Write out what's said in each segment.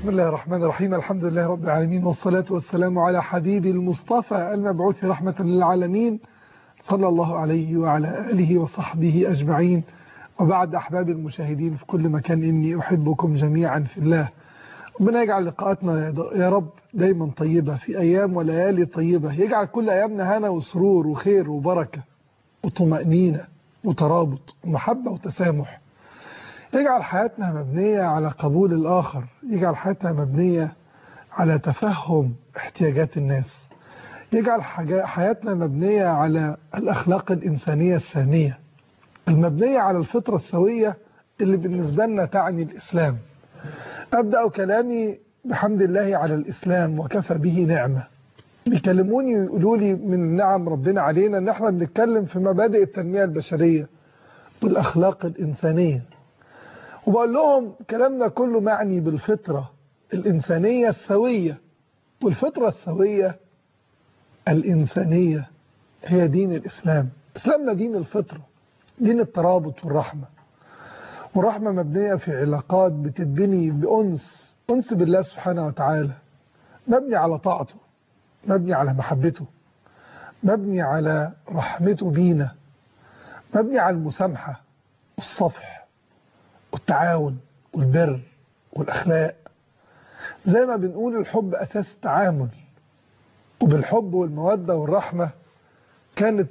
بسم الله الرحمن الرحيم. الحمد لله رب العالمين، والصلاة والسلام على حبيب المصطفى المبعوث رحمة للعالمين، صلى الله عليه وعلى آله وصحبه أجمعين. وبعد، أحباب المشاهدين في كل مكان، إني أحبكم جميعا في الله. ربنا يجعل لقاءاتنا يا رب دايما طيبة، في أيام وليالي طيبة، يجعل كل أيامنا هنا وسرور وخير وبركة وطمأنينة وترابط ومحبة وتسامح. يجعل حياتنا مبنية على قبول الآخر، يجعل حياتنا مبنية على تفهم احتياجات الناس، يجعل حياتنا مبنية على الأخلاق الإنسانية السامية المبنية على الفطرة السوية اللي بالنسبة لنا تعني الإسلام. أبدأ كلامي بحمد الله على الإسلام وكفى به نعمة. بيكلموني ويقولوا لي من نعم ربنا علينا إن احنا بنتكلم في مبادئ التنمية البشرية والأخلاق الإنسانية، وبقول لهم كلامنا كله معني بالفطرة الإنسانية السوية. والفطرة السوية الإنسانية هي دين الإسلام. إسلامنا دين الفطرة، دين الترابط والرحمة، والرحمة مبنية في علاقات بتتبني بأنس بالله سبحانه وتعالى، مبني على طاعته، مبني على محبته، مبني على رحمته بينا، مبني على المسامحة والصفح والتعاون والبر والأخلاق. زي ما بنقول الحب أساس التعامل، وبالحب والمودة والرحمة كانت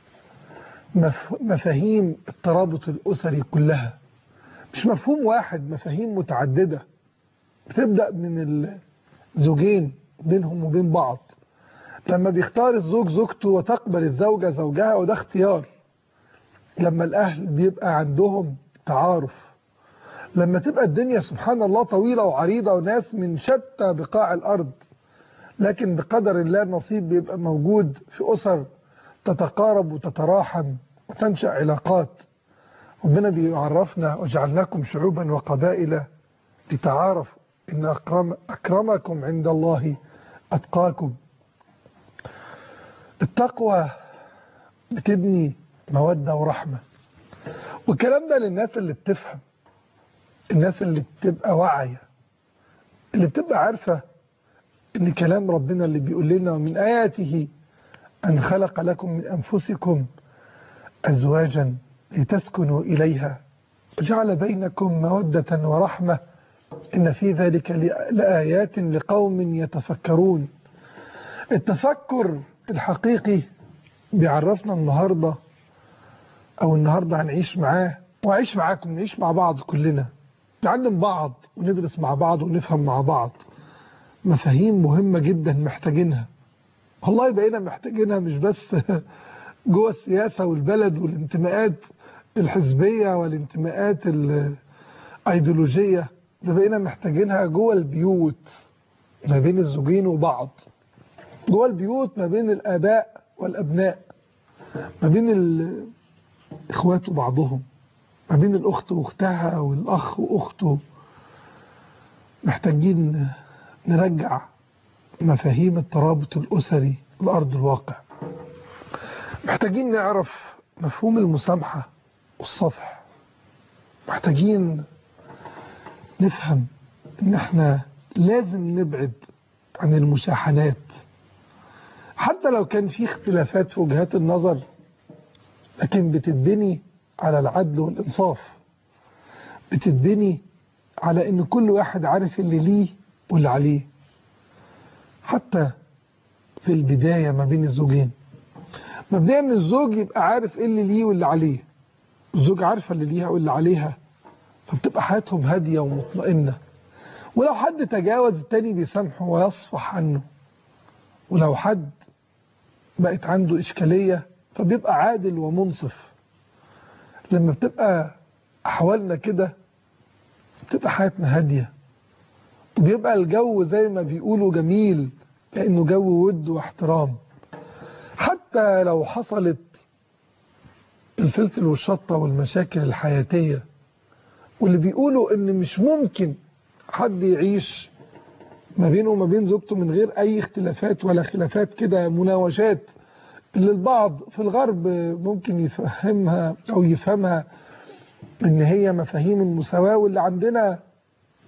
مفاهيم الترابط الأسري كلها، مش مفهوم واحد، مفاهيم متعددة بتبدأ من الزوجين بينهم وبين بعض. لما بيختار الزوج زوجته وتقبل الزوجة زوجها، وده اختيار. لما الأهل بيبقى عندهم تعارف، لما تبقى الدنيا سبحان الله طويلة وعريضة وناس من شتى بقاع الأرض، لكن بقدر الله النصيب بيبقى موجود في أسر تتقارب وتتراحم وتنشأ علاقات. ربنا بيعرفنا وجعلناكم شعوبا وقبائل لتعارفوا إن أكرمكم عند الله أتقاكم. التقوى بتبني مودة ورحمة، والكلام ده للناس اللي بتفهم، الناس اللي بتبقى واعية، اللي بتبقى عارفة إن كلام ربنا اللي بيقول لنا ومن آياته أن خلق لكم من أنفسكم أزواجا لتسكنوا إليها وجعل بينكم مودة ورحمة إن في ذلك لآيات لقوم يتفكرون. التفكر الحقيقي بيعرفنا النهاردة هنعيش معاه، وعيش معاكم، نعيش مع بعض كلنا، نعلم بعض وندرس مع بعض ونفهم مع بعض مفاهيم مهمة جدا محتاجينها. والله بقينا محتاجينها مش بس جوه السياسة والبلد والانتماءات الحزبية والانتماءات الايديولوجية، ده بقينا محتاجينها جوه البيوت ما بين الزوجين وبعض، جوه البيوت ما بين الآباء والأبناء، ما بين الإخوات وبعضهم، ما بين الأخت وأختها والأخ وأخته. محتاجين نرجع مفاهيم الترابط الأسري لأرض الواقع. محتاجين نعرف مفهوم المسامحة والصفح. محتاجين نفهم إن احنا لازم نبعد عن المشاحنات، حتى لو كان في اختلافات في وجهات النظر، لكن بتتبني على العدل والإنصاف، بتتبني على إن كل واحد عارف اللي ليه واللي عليه. حتى في البداية ما بين الزوجين، مبدئيا ان الزوج يبقى عارف ايه اللي ليه واللي عليه، الزوج عارفه اللي ليها واللي عليها، فبتبقى حياتهم هادية ومطمئنة. ولو حد تجاوز التاني بيسامحه ويصفح عنه، ولو حد بقت عنده إشكالية فبيبقى عادل ومنصف. لما بتبقى أحوالنا كده بتبقى حياتنا هادية، وبيبقى الجو زي ما بيقولوا جميل، لأنه جو ود واحترام. حتى لو حصلت الفلفل والشطة والمشاكل الحياتية، واللي بيقولوا ان مش ممكن حد يعيش ما بينه وما بين زوجته من غير اي اختلافات ولا خلافات، كده مناوشات اللي البعض في الغرب ممكن يفهمها او يفهمها ان هي مفاهيم المساواة، واللي عندنا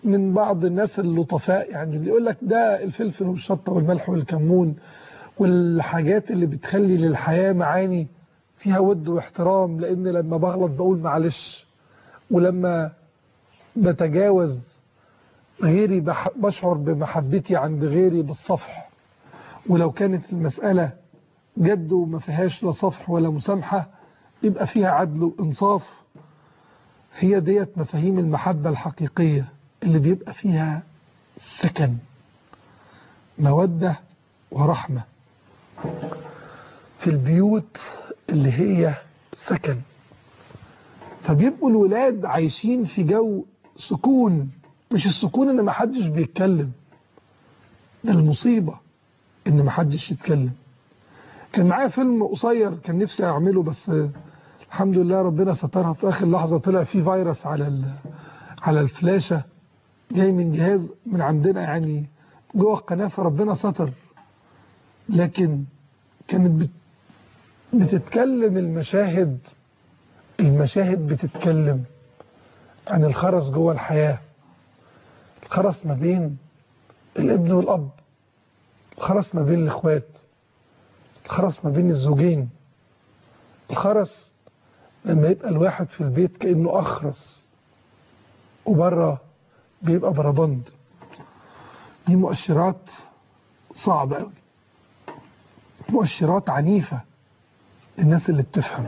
من بعض الناس اللطفاء، يعني اللي يقول لك ده الفلفل والشطة والملح والكمون والحاجات اللي بتخلي للحياة معاني فيها ود واحترام، لأن لما بغلط بقول معلش، ولما بتجاوز غيري بشعر بمحبتي عند غيري بالصفح، ولو كانت المسألة جد وما فيهاش لا صفح ولا مسامحة يبقى فيها عدل وإنصاف. هي ديت مفاهيم المحبة الحقيقية اللي بيبقى فيها سكن، مودة ورحمة في البيوت اللي هي سكن. فبيبقوا الولاد عايشين في جو سكون، مش السكون ان محدش بيتكلم، ده المصيبة ان محدش يتكلم. كان معايا فيلم قصير كان نفسي اعمله، بس الحمد لله ربنا سترها في اخر لحظة، طلع فيه فيروس على الفلاشة جاي من جهاز من عندنا يعني جوه القناة، فربنا ستر. لكن كانت بتتكلم المشاهد بتتكلم عن الخرس جوه الحياة، الخرس ما بين الابن والأب، الخرس ما بين الإخوات، الخرس ما بين الزوجين، الخرس لما يبقى الواحد في البيت كأنه أخرس وبره بيبقى بربند. دي مؤشرات صعبة قوي، مؤشرات عنيفة للناس اللي بتفهم.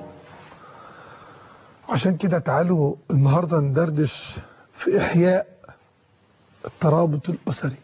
عشان كده تعالوا النهاردة ندردش في إحياء الترابط الأسري،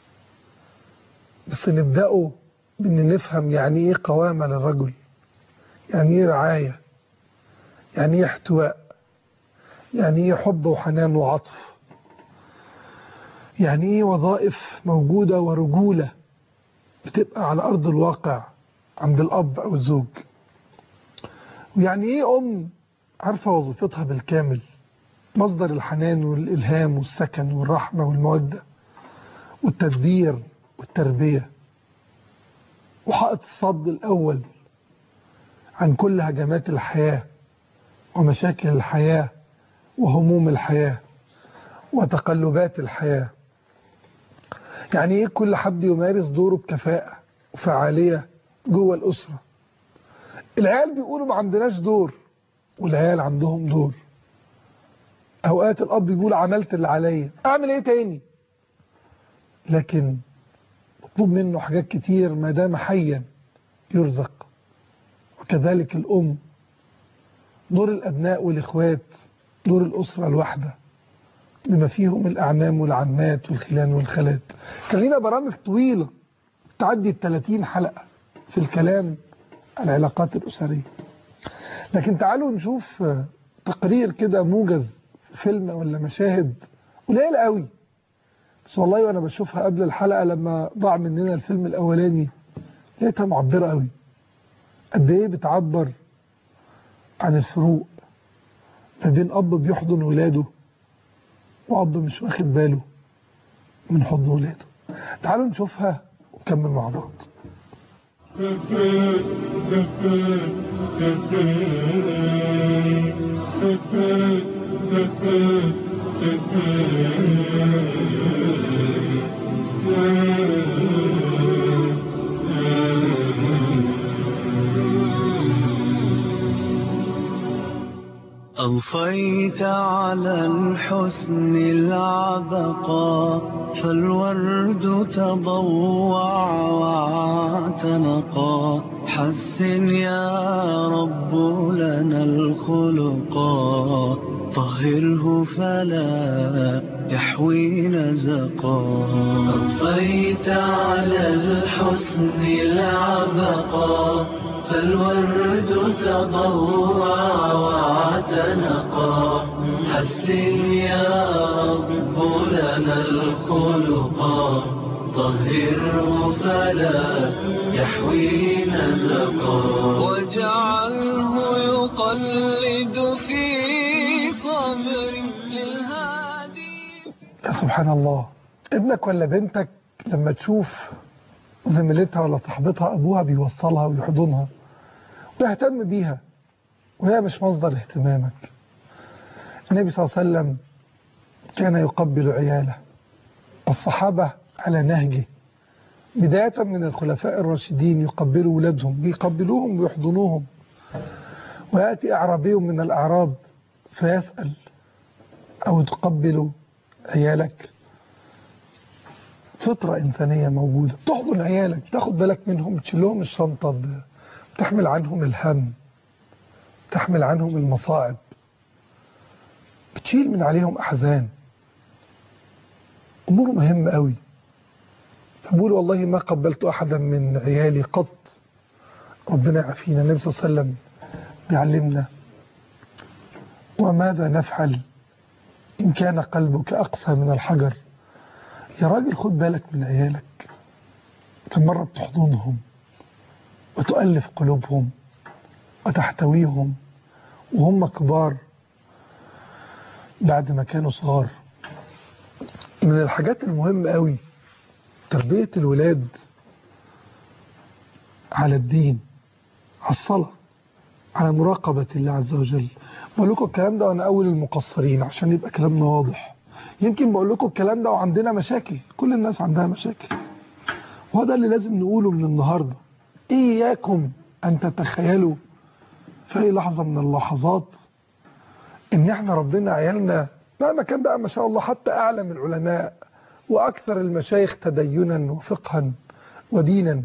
بس نبدأه بأن نفهم يعني إيه قوامة للرجل، يعني إيه رعاية، يعني إيه احتواء، يعني إيه حب وحنان وعطف، يعني إيه وظائف موجودة ورجولة بتبقى على أرض الواقع عند الأب أو الزوج، ويعني إيه أم عارفة وظيفتها بالكامل، مصدر الحنان والإلهام والسكن والرحمة والمودة والتدبير والتربية، وحائط الصد الأول عن كل هجمات الحياة ومشاكل الحياة وهموم الحياة وتقلبات الحياة. يعني إيه كل حد يمارس دوره بكفاءة وفعالية جوه الأسرة. العيال بيقولوا ما عندناش دور، والعيال عندهم دور. أوقات الأب بيقول عملت اللي عليا، أعمل إيه تاني؟ لكن مطلوب منه حاجات كتير ما دام حيا يرزق. وكذلك الأم، دور الأبناء والإخوات، دور الأسرة الواحدة بما فيهم الأعمام والعمات والخلان والخالات. كان لنا برامج طويلة تعدي 30 حلقة في الكلام عن العلاقات الأسرية، لكن تعالوا نشوف تقرير كده موجز، فيلم ولا مشاهد قليلة قوي، بس والله وأنا بشوفها قبل الحلقة لما ضاع مننا الفيلم الأولاني لقيتها معبرة قوي. قد إيه بتعبر عن الفروق ما بين أب بيحضن ولاده وأب مش واخد باله من حضن ولاده. تعالوا نشوفها ونكمل مع بعض. أضفيت على الحسن العبقى، فالورد تضوع واعتنقا. حسن يا رب لنا الخلقا، طهره فلا يحوي نزقا. أضفيت على الحسن العبقى، فالورد تضوع واعتنقا. حسن يا رب لنا الخلقا، طهره فلا يحوي نزقا. واجعله يقلد في صبر للهادي. يا سبحان الله، ابنك ولا بنتك لما تشوف زميلتها ولا صاحبتها أبوها بيوصلها ويحضنها ويهتم بيها وهي مش مصدر اهتمامك. النبي صلى الله عليه وسلم كان يقبل عياله والصحابة على نهجه، بداية من الخلفاء الراشدين يقبلوا أولادهم، بيقبلوهم ويحضنوهم. ويأتي أعرابي من الأعراب فيسأل: أو تقبلوا عيالك؟ فطرة إنسانية موجودة، تحضن عيالك، تاخد بالك منهم، تشيل لهم الشنطة، تحمل عنهم الهم، تحمل عنهم المصاعب، بتشيل من عليهم أحزان، أمور مهمة قوي. فبقول والله ما قبلت أحدا من عيالي قط. ربنا يعافينا. النبي صلى الله عليه وسلم بيعلمنا: وماذا نفعل إن كان قلبك أقسى من الحجر؟ يا راجل خد بالك من عيالك. كم مرة بتحضنهم وتؤلف قلوبهم وتحتويهم وهم كبار بعد ما كانوا صغار. من الحاجات المهمة قوي تربية الولاد على الدين، على الصلاة، على مراقبة الله عز وجل. بقول لكم الكلام ده وأنا أول المقصرين عشان يبقى كلامنا واضح. يمكن بقول لكم الكلام ده وعندنا مشاكل، كل الناس عندها مشاكل، وهذا اللي لازم نقوله من النهاردة. إياكم أن تتخيلوا في أي لحظة من اللحظات إن إحنا ربنا عيالنا مهما كان بقى ما شاء الله حتى أعلم العلماء وأكثر المشايخ تدينا وفقها ودينا،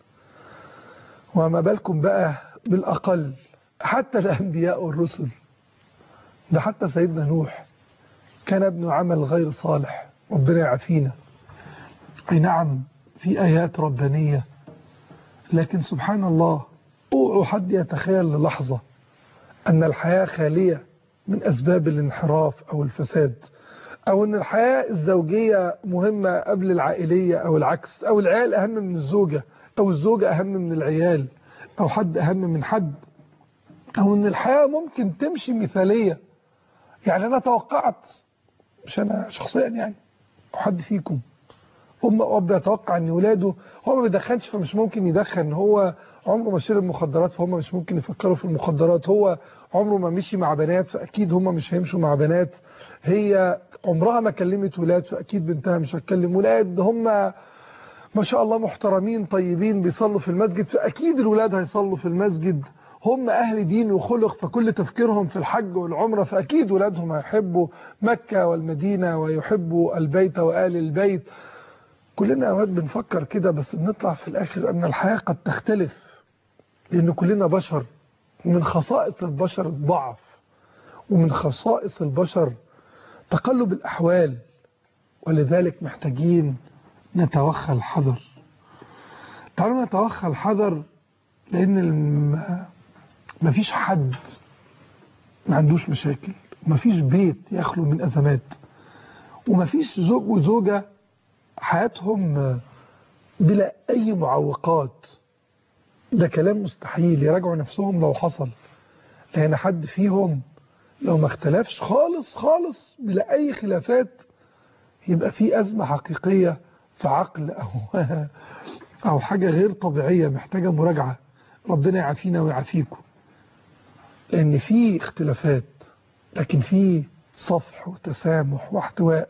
وما بالكم بقى بالأقل حتى الأنبياء والرسل. ده حتى سيدنا نوح كان ابن عمل غير صالح، ربنا يعافينا. أي نعم في آيات ربانية، لكن سبحان الله اوعوا حد يتخيل للحظة أن الحياة خالية من أسباب الانحراف أو الفساد، أو أن الحياة الزوجية مهمة قبل العائلية أو العكس، أو العيال أهم من الزوجة، أو الزوجة أهم من العيال، أو حد أهم من حد، أو أن الحياة ممكن تمشي مثالية. يعني أنا توقعت، مش أنا شخصيا يعني أو حد فيكم، أب يتوقع أن ولاده هو ما بيدخنش فمش ممكن يدخن، هو عمره ما شرب مخدرات فهم مش ممكن يفكروا في المخدرات، هو عمره ما مشي مع بنات فأكيد هم مش هيمشوا مع بنات، هي عمرها ما كلمت ولاد فأكيد بنتها مش هتكلم ولاد، هم ما شاء الله محترمين طيبين بيصلوا في المسجد فأكيد الولاد هيصلوا في المسجد، هم أهل دين وخلق فكل تفكيرهم في الحج والعمرة فأكيد ولادهم هيحبوا مكة والمدينة ويحبوا البيت وآل البيت. كلنا أوقات بنفكر كده، بس بنطلع في الآخر أن الحياة قد تختلف، لأن كلنا بشر، ومن خصائص البشر الضعف، ومن خصائص البشر تقلب الأحوال، ولذلك محتاجين نتوخى الحذر. تعالوا نتوخى الحذر، لأن مفيش حد ما عندوش مشاكل، ومفيش بيت يخلو من أزمات، ومفيش زوج وزوجة حياتهم بلا أي معوقات. ده كلام مستحيل، يراجعوا نفسهم لو حصل، لأن حد فيهم لو ما اختلفش خالص خالص بلا أي خلافات يبقى في أزمة حقيقية في عقل أو حاجة غير طبيعية محتاجة مراجعة. ربنا يعافينا ويعافيكم، لأن في اختلافات لكن في صفح وتسامح واحتواء،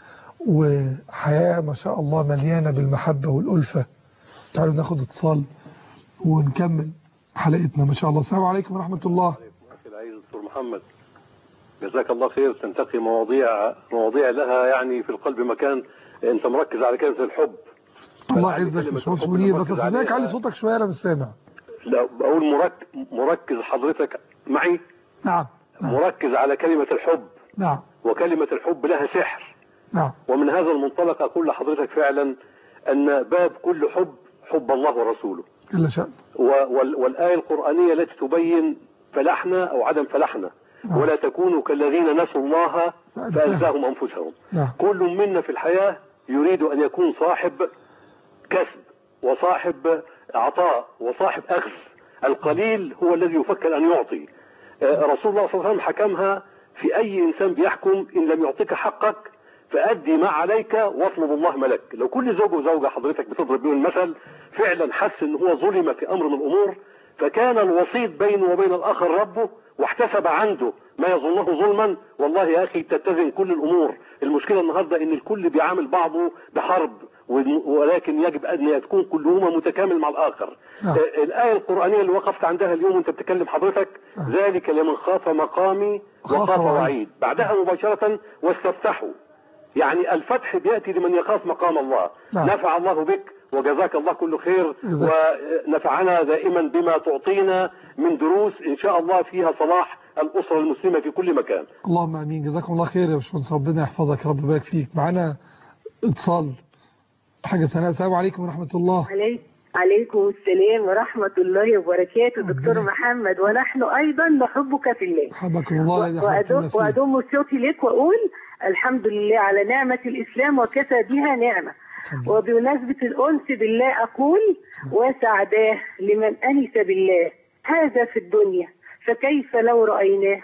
وحياة ما شاء الله مليانة بالمحبة والألفة. تعالوا ناخد اتصال ونكمل حلقتنا ما شاء الله. السلام عليكم ورحمة الله. أخي العزيز دكتور محمد، جزاك الله خير. تنتقي مواضيع لها يعني في القلب مكان. أنت مركز على كلمة الحب. الله يعزك مش مسؤولين، بس أستاذنك علي صوتك شوية أنا مش سامع. لا بقول مركز حضرتك معي. نعم. مركز على كلمة الحب. نعم. وكلمة الحب لها سحر. نعم. ومن هذا المنطلق أقول لحضرتك فعلا أن باب كل حب الله ورسوله. إلا شأن. والآية القرآنية التي تبين فلحنا أو عدم فلحنا. ولا تكونوا كالذين نسوا الله فأنساهم أنفسهم. كل منا في الحياة يريد أن يكون صاحب كسب وصاحب عطاء وصاحب أخذ. القليل هو الذي يفكر أن يعطي. رسول الله صلى الله عليه وسلم حكمها في أي إنسان بيحكم: إن لم يعطيك حقك فأدي ما عليك واطلب الله ملك. لو كل زوج وزوجة حضرتك بتضرب بيهم المثل فعلا حس ان هو ظلم في امر من الامور، فكان الوسيط بينه وبين الاخر ربه، واحتسب عنده ما يظنه ظلما، والله يا أخي تتزن كل الأمور. المشكلة النهاردة إن الكل بيعامل بعضه بحرب، ولكن يجب أن تكون كلهما متكامل مع الآخر. الآية القرآنية اللي وقفت عندها اليوم وانت بتتكلم حضرتك، ذلك لمن خاف مقامي وخاف وعيد، بعدها مباشرة واستفتحوا. يعني الفتح بيأتي لمن يخاف مقام الله. نفع الله بك وجزاك الله كل خير، ونفعنا دائما بما تعطينا من دروس إن شاء الله فيها صلاح الأسرة المسلمة في كل مكان. اللهم آمين. جزاكم الله خير يا باشمهندس، ربنا يحفظك يا رب ويبارك فيك. معانا اتصال حاجة سناء. السلام عليكم ورحمة الله. عليكم السلام ورحمة الله وبركاته. دكتور محمد، ونحن أيضا نحبك في الله. حبكم الله. وأدم صوتي لك وأقول الحمد لله على نعمة الإسلام وكفى بها نعمة. وبمناسبة الأنس بالله أقول وسعداه لمن أنس بالله، هذا في الدنيا فكيف لو رأيناه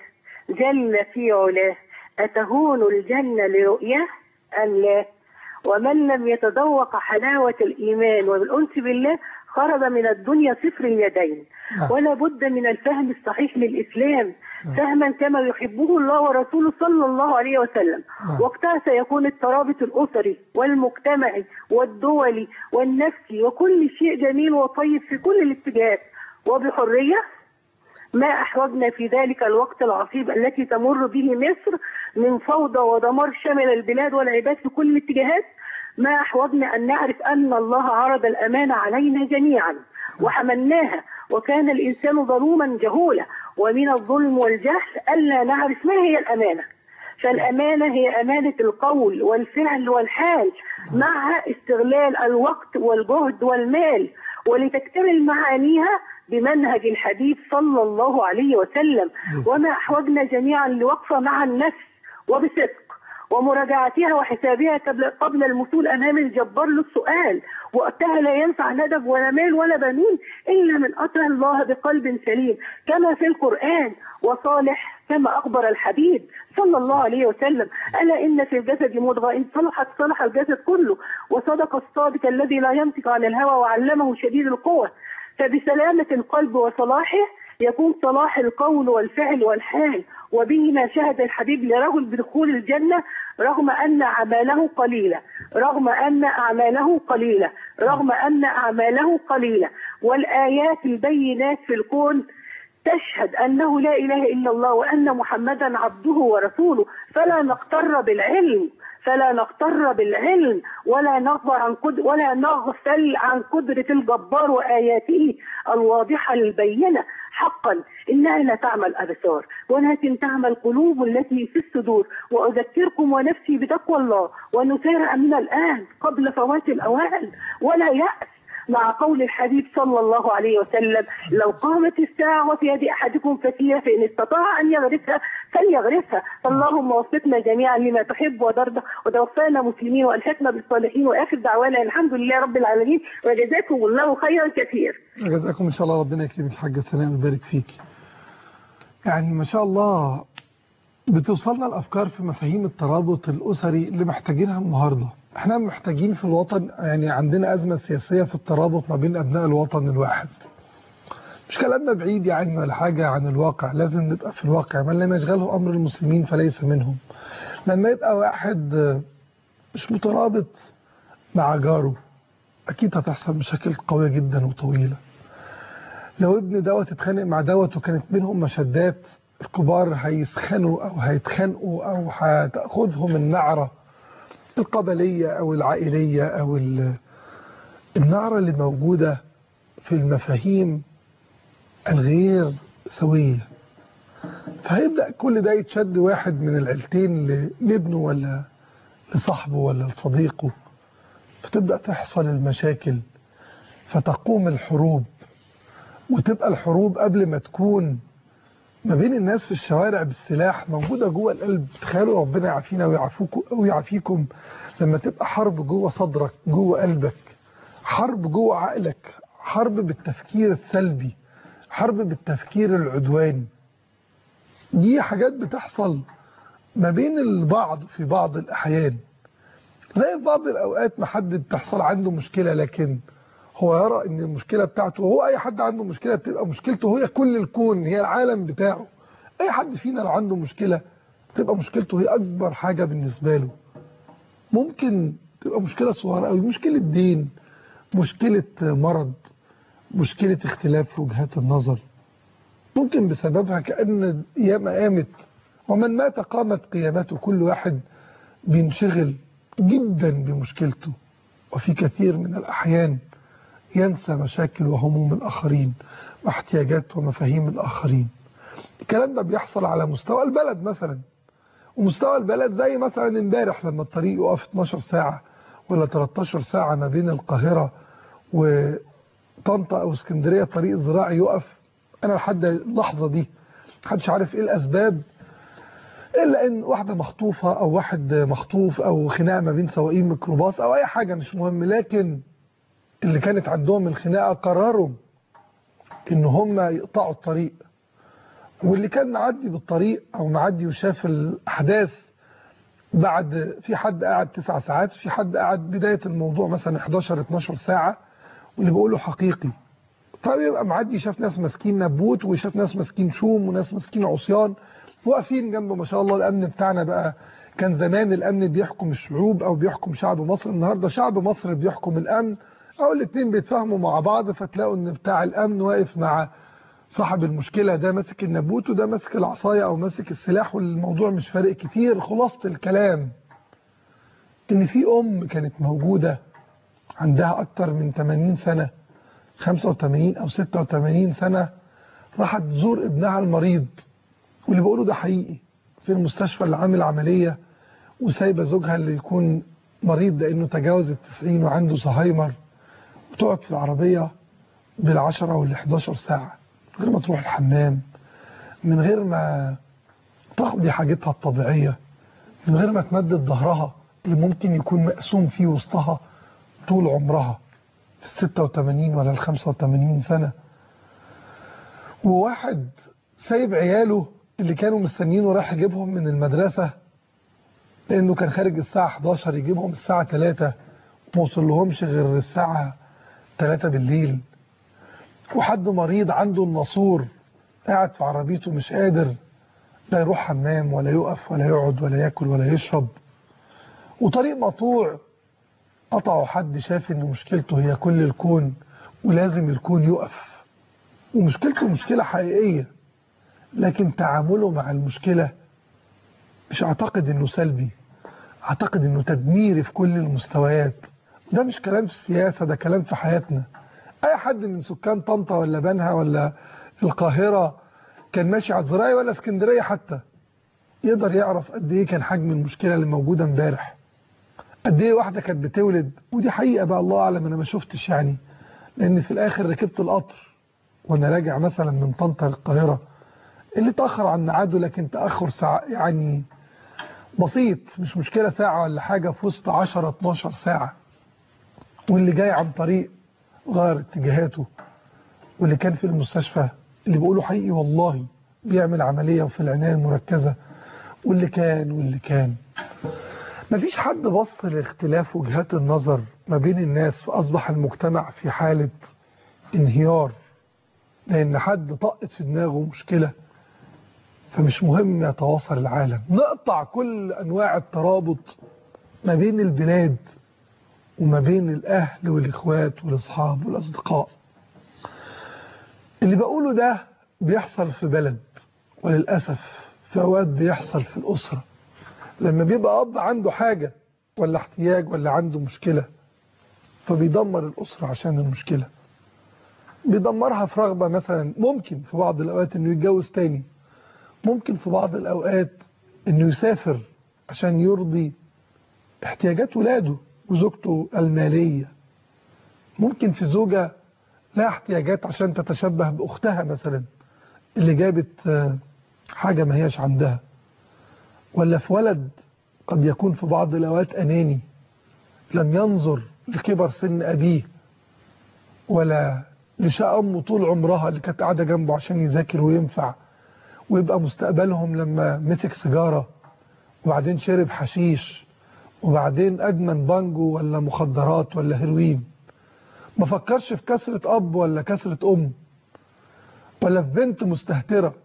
جل في علاه، أتهون الجنة لرؤياه أم لا؟ ومن لم يتذوق حلاوة الإيمان والأنس بالله خرج من الدنيا صفر اليدين. ولا بد من الفهم الصحيح للإسلام، فهما كما يحبه الله ورسوله صلى الله عليه وسلم. وقتها سيكون الترابط الأسري والمجتمعي والدولي والنفسي وكل شيء جميل وطيب في كل الاتجاهات وبحرية. ما أحوجنا في ذلك الوقت العصيب التي تمر به مصر من فوضى ودمار شمل البلاد والعباد في كل الاتجاهات، ما أحوجنا أن نعرف أن الله عرض الأمانة علينا جميعا وحملناها، وكان الإنسان ظلوما جهولا، ومن الظلم والجهل ألا نعرف ما هي الأمانة. فالأمانة هي أمانة القول والفعل والحال مع استغلال الوقت والجهد والمال، ولتكتمل معانيها بمنهج الحديث صلى الله عليه وسلم. وما أحوجنا جميعا لوقفة مع النفس وبصدق ومراجعتها وحسابها قبل المثول أمام الجبار للسؤال. وقتها لا ينفع ندب ولا مال ولا بنون إلا من أتى الله بقلب سليم، كما في القرآن وصالح كما أخبر الحبيب صلى الله عليه وسلم. ألا إن في الجسد مضغة إن صلحت صلح الجسد كله. وصدق الصادق الذي لا ينطق عن الهوى وعلمه شديد القوة. فبسلامة القلب وصلاحه يكون صلاح القول والفعل والحال. وبه ما شهد الحبيب لرجل بدخول الجنة رغم أن أعماله قليلة، رغم أن أعماله قليلة. والآيات البينات في الكون تشهد أنه لا إله إلا الله وأن محمدا عبده ورسوله. فلا نغتر بالعلم ولا نغفل عن قدرة الجبار وآياته الواضحة البينة. حقا إنها لا تعمى الأبصار ولكن تعمى القلوب التي في الصدور. وأذكركم ونفسي بتقوى الله ونسارع من الآن قبل فوات الأوان ولا يأس، مع قول الحبيب صلى الله عليه وسلم: لو قامت الساعة وفي يد أحدكم فتيلة فإن استطاع أن يغرسها فليغرسها. اللهم وفقنا جميعا لما تحب وترضى، وتوفانا مسلمين والحقنا بالصالحين. وآخر دعوانا الحمد لله رب العالمين، وجزاكم الله خيرا كثير. جزاكم إن شاء الله، ربنا يكرمك الحاجة سلام ويبارك فيك. يعني ما شاء الله بتوصلنا الأفكار في مفاهيم الترابط الأسري اللي محتاجينها النهاردة. احنا محتاجين في الوطن، يعني عندنا أزمة سياسية في الترابط ما بين أبناء الوطن الواحد. مش كلامنا بعيد يعني ولا حاجة عن الواقع، لازم نبقى في الواقع. من لم يشغله أمر المسلمين فليس منهم. لما يبقى واحد مش مترابط مع جاره أكيد هتحصل مشاكل قوية جدا وطويلة. لو ابن دوت اتخانق مع دوت وكانت بينهم مشادات، الكبار هيسخنوا أو هيتخانقوا أو هتأخذهم النعرة القبلية أو العائلية أو النعرة اللي موجودة في المفاهيم الغير سوية. فهيبدأ كل ده يتشد واحد من العيلتين لابنه ولا لصاحبه ولا لصديقه، فتبدأ تحصل المشاكل، فتقوم الحروب. وتبقى الحروب قبل ما تكون ما بين الناس في الشوارع بالسلاح موجودة جوه القلب. تخيلوا ربنا يعافينا ويعافيكم لما تبقى حرب جوه صدرك، جوه قلبك، حرب جوه عقلك، حرب بالتفكير السلبي، حرب بالتفكير العدواني. دي حاجات بتحصل ما بين البعض في بعض الأحيان. لا في بعض الأوقات محدد تحصل عنده مشكلة، لكن هو يرى ان المشكلة بتاعته، وهو اي حد عنده مشكلة بتبقى مشكلته هي كل الكون، هي العالم بتاعه. أي حد فينا لو عنده مشكلة تبقى مشكلته هي أكبر حاجة بالنسبة له. ممكن تبقى مشكلة صغيرة أو مشكلة دين، مشكلة مرض، مشكلة اختلاف في وجهات النظر، ممكن بسببها كأن قيامة قامت، ومن مات قامت قيامته. كل واحد بينشغل جدا بمشكلته، وفي كثير من الأحيان ينسى مشاكل وهموم الآخرين واحتياجات ومفاهيم الآخرين. الكلام ده بيحصل على مستوى البلد مثلا، ومستوى البلد زي مثلا امبارح لما الطريق يقف 12 ساعة ولا 13 ساعة ما بين القاهرة وطنطا أو اسكندرية، الطريق الزراعي يقف. أنا لحد اللحظة دي محدش عارف إيه الأسباب، إلا إن واحدة مخطوفة أو واحد مخطوف أو خناقة ما بين سواقين ميكروباص أو أي حاجة مش مهم. لكن اللي كانت عندهم الخناقة قرروا إن هم يقطعوا الطريق، واللي كان معدي بالطريق أو معدي وشاف الأحداث بعد، في حد قاعد 9 ساعات، في حد قاعد بداية الموضوع مثلا 11-12 ساعة، واللي بقوله حقيقي. فبيبقى معدي شاف ناس ماسكين نبوت وشاف ناس ماسكين شوم وناس ماسكين عصيان واقفين جنبه. ما شاء الله الأمن بتاعنا بقى، كان زمان الأمن بيحكم الشعوب أو بيحكم شعب مصر، النهاردة شعب مصر بيحكم الأمن، أو الاتنين بيتفاهموا مع بعض. فتلاقوا إن بتاع الأمن واقف مع صاحب المشكلة، ده ماسك النبوت وده ماسك العصاية أو ماسك السلاح، والموضوع مش فارق كتير. خلاصة الكلام إن في أم كانت موجودة عندها أكتر من 80 سنة، 85 أو 86 سنة، راحت تزور ابنها المريض، واللي بقوله ده حقيقي، في المستشفى اللي عامل عملية، وسايبة زوجها اللي يكون مريض لأنه تجاوز 90 وعنده زهايمر، وتقعد في العربية بال10 وال11 ساعة من غير ما تروح الحمام، من غير ما تقضي حاجتها الطبيعية، من غير ما تمدد ظهرها اللي ممكن يكون مقسوم فيه وسطها طول عمرها في 86 ولا 85 سنة. وواحد سايب عياله اللي كانوا مستنينه رايح يجيبهم من المدرسة، لأنه كان خارج الساعة 11 يجيبهم الساعة 3، موصل لهمش غير الساعة 3 بالليل. وحد مريض عنده الناسور قاعد في عربيته مش قادر لا يروح حمام ولا يقف ولا يقعد ولا ياكل ولا يشرب، وطريق مقطوع قطعه حد شاف ان مشكلته هي كل الكون ولازم الكون يقف، ومشكلته مشكلة حقيقية، لكن تعامله مع المشكلة مش اعتقد انه سلبي، اعتقد انه تدميري في كل المستويات. ده مش كلام في السياسة، ده كلام في حياتنا. اي حد من سكان طنطا ولا بنها ولا القاهرة كان ماشي على الزراعي ولا اسكندرية حتى، يقدر يعرف قد ايه كان حجم المشكلة اللي موجودة امبارح، قد ايه واحدة كانت بتولد. ودي حقيقة بقى، الله اعلم، انا ما شفتش يعني، لان في الاخر ركبت القطر وانا راجع مثلا من طنطا للقاهرة، اللي تأخر عن ميعاده، لكن تأخر ساعة يعني بسيط، مش مشكلة ساعة ولا حاجة في وسط 10-12 ساعة. واللي جاي عن طريق غير اتجاهاته، واللي كان في المستشفى اللي بيقولوا حقيقي والله بيعمل عملية وفي العناية المركزة، واللي كان مفيش حد بص لاختلاف وجهات النظر ما بين الناس، فأصبح المجتمع في حالة انهيار، لأن حد طقت في دماغه مشكلة. فمش مهم يتواصل العالم، نقطع كل أنواع الترابط ما بين البلاد وما بين الأهل والإخوات والأصحاب والأصدقاء. اللي بقوله ده بيحصل في بلد، وللأسف في أوقات بيحصل في الأسرة، لما بيبقى أب عنده حاجة ولا احتياج ولا عنده مشكلة، فبيدمر الأسرة عشان المشكلة، بيدمرها في رغبة مثلا، ممكن في بعض الأوقات إنه يتجوز تاني، ممكن في بعض الأوقات إنه يسافر عشان يرضي احتياجات ولاده وزوجته المالية، ممكن في زوجة لها احتياجات عشان تتشبه بأختها مثلا اللي جابت حاجة ما هياش عندها، ولا في ولد قد يكون في بعض الأوقات أناني، لم ينظر لكبر سن أبيه ولا لشاء أمه طول عمرها اللي كانت قاعدة جنبه عشان يذاكر وينفع ويبقى مستقبلهم، لما مسك سيجارة وبعدين شرب حشيش وبعدين أدمن بانجو ولا مخدرات ولا هيروين. ما فكرش في كسرة أب ولا كسرة أم، ولا في بنت مستهترة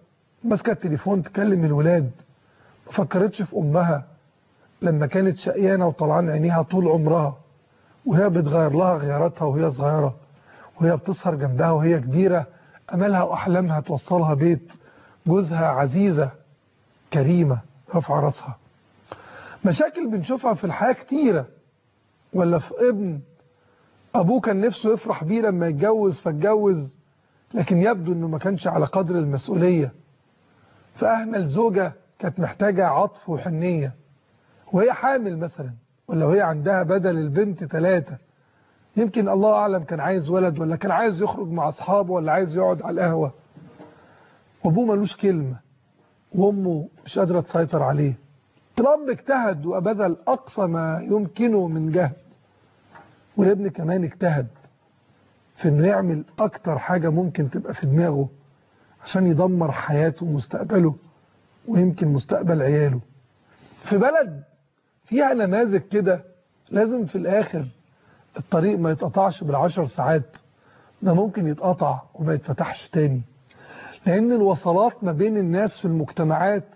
ماسكه التليفون تكلم الولاد، ما فكرتش في امها لما كانت شقيانه وطلعان عينيها طول عمرها، وهي بتغير لها غياراتها وهي صغيره، وهي بتسهر جنبها وهي كبيره، املها واحلامها توصلها بيت جوزها عزيزه كريمه رفع راسها. مشاكل بنشوفها في الحياه كتيره. ولا في ابن ابوه كان نفسه يفرح بيه لما يتجوز فاتجوز، لكن يبدو انه ما كانش على قدر المسؤوليه، فاهمل زوجه كانت محتاجه عطف وحنيه وهي حامل مثلا، ولا وهي عندها بدل البنت 3، يمكن الله اعلم كان عايز ولد، ولا كان عايز يخرج مع اصحابه، ولا عايز يقعد على القهوه، وابوه ملوش كلمه وامه مش قادره تسيطر عليه. الاب اجتهد وبذل اقصى ما يمكنه من جهد، والابن كمان اجتهد في انه يعمل اكتر حاجه ممكن تبقى في دماغه عشان يدمر حياته ومستقبله ويمكن مستقبل عياله. في بلد فيها نماذج كده لازم في الاخر الطريق ما يتقطعش بال10 ساعات، ده ممكن يتقطع وما يتفتحش تاني، لان الوصلات ما بين الناس في المجتمعات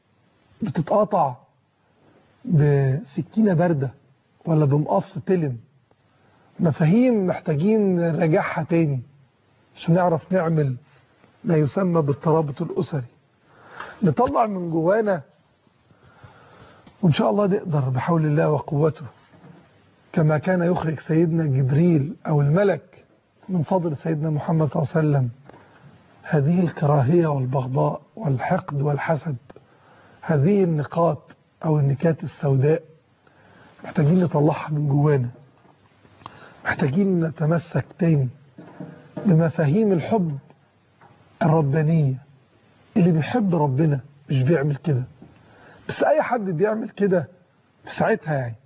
بتتقطع بسكينة باردة ولا بمقص تلم. مفاهيم محتاجين نراجعها تاني عشان نعرف نعمل ما يسمى بالترابط الأسري، نطلع من جوانا، وإن شاء الله نقدر بحول الله وقوته كما كان يخرج سيدنا جبريل أو الملك من صدر سيدنا محمد صلى الله عليه وسلم هذه الكراهية والبغضاء والحقد والحسد، هذه النقاط أو النكات السوداء، محتاجين نطلعها من جوانا، محتاجين نتمسك تاني بمفاهيم الحب الربانية. اللي بيحب ربنا مش بيعمل كده، بس أي حد بيعمل كده في ساعتها يعني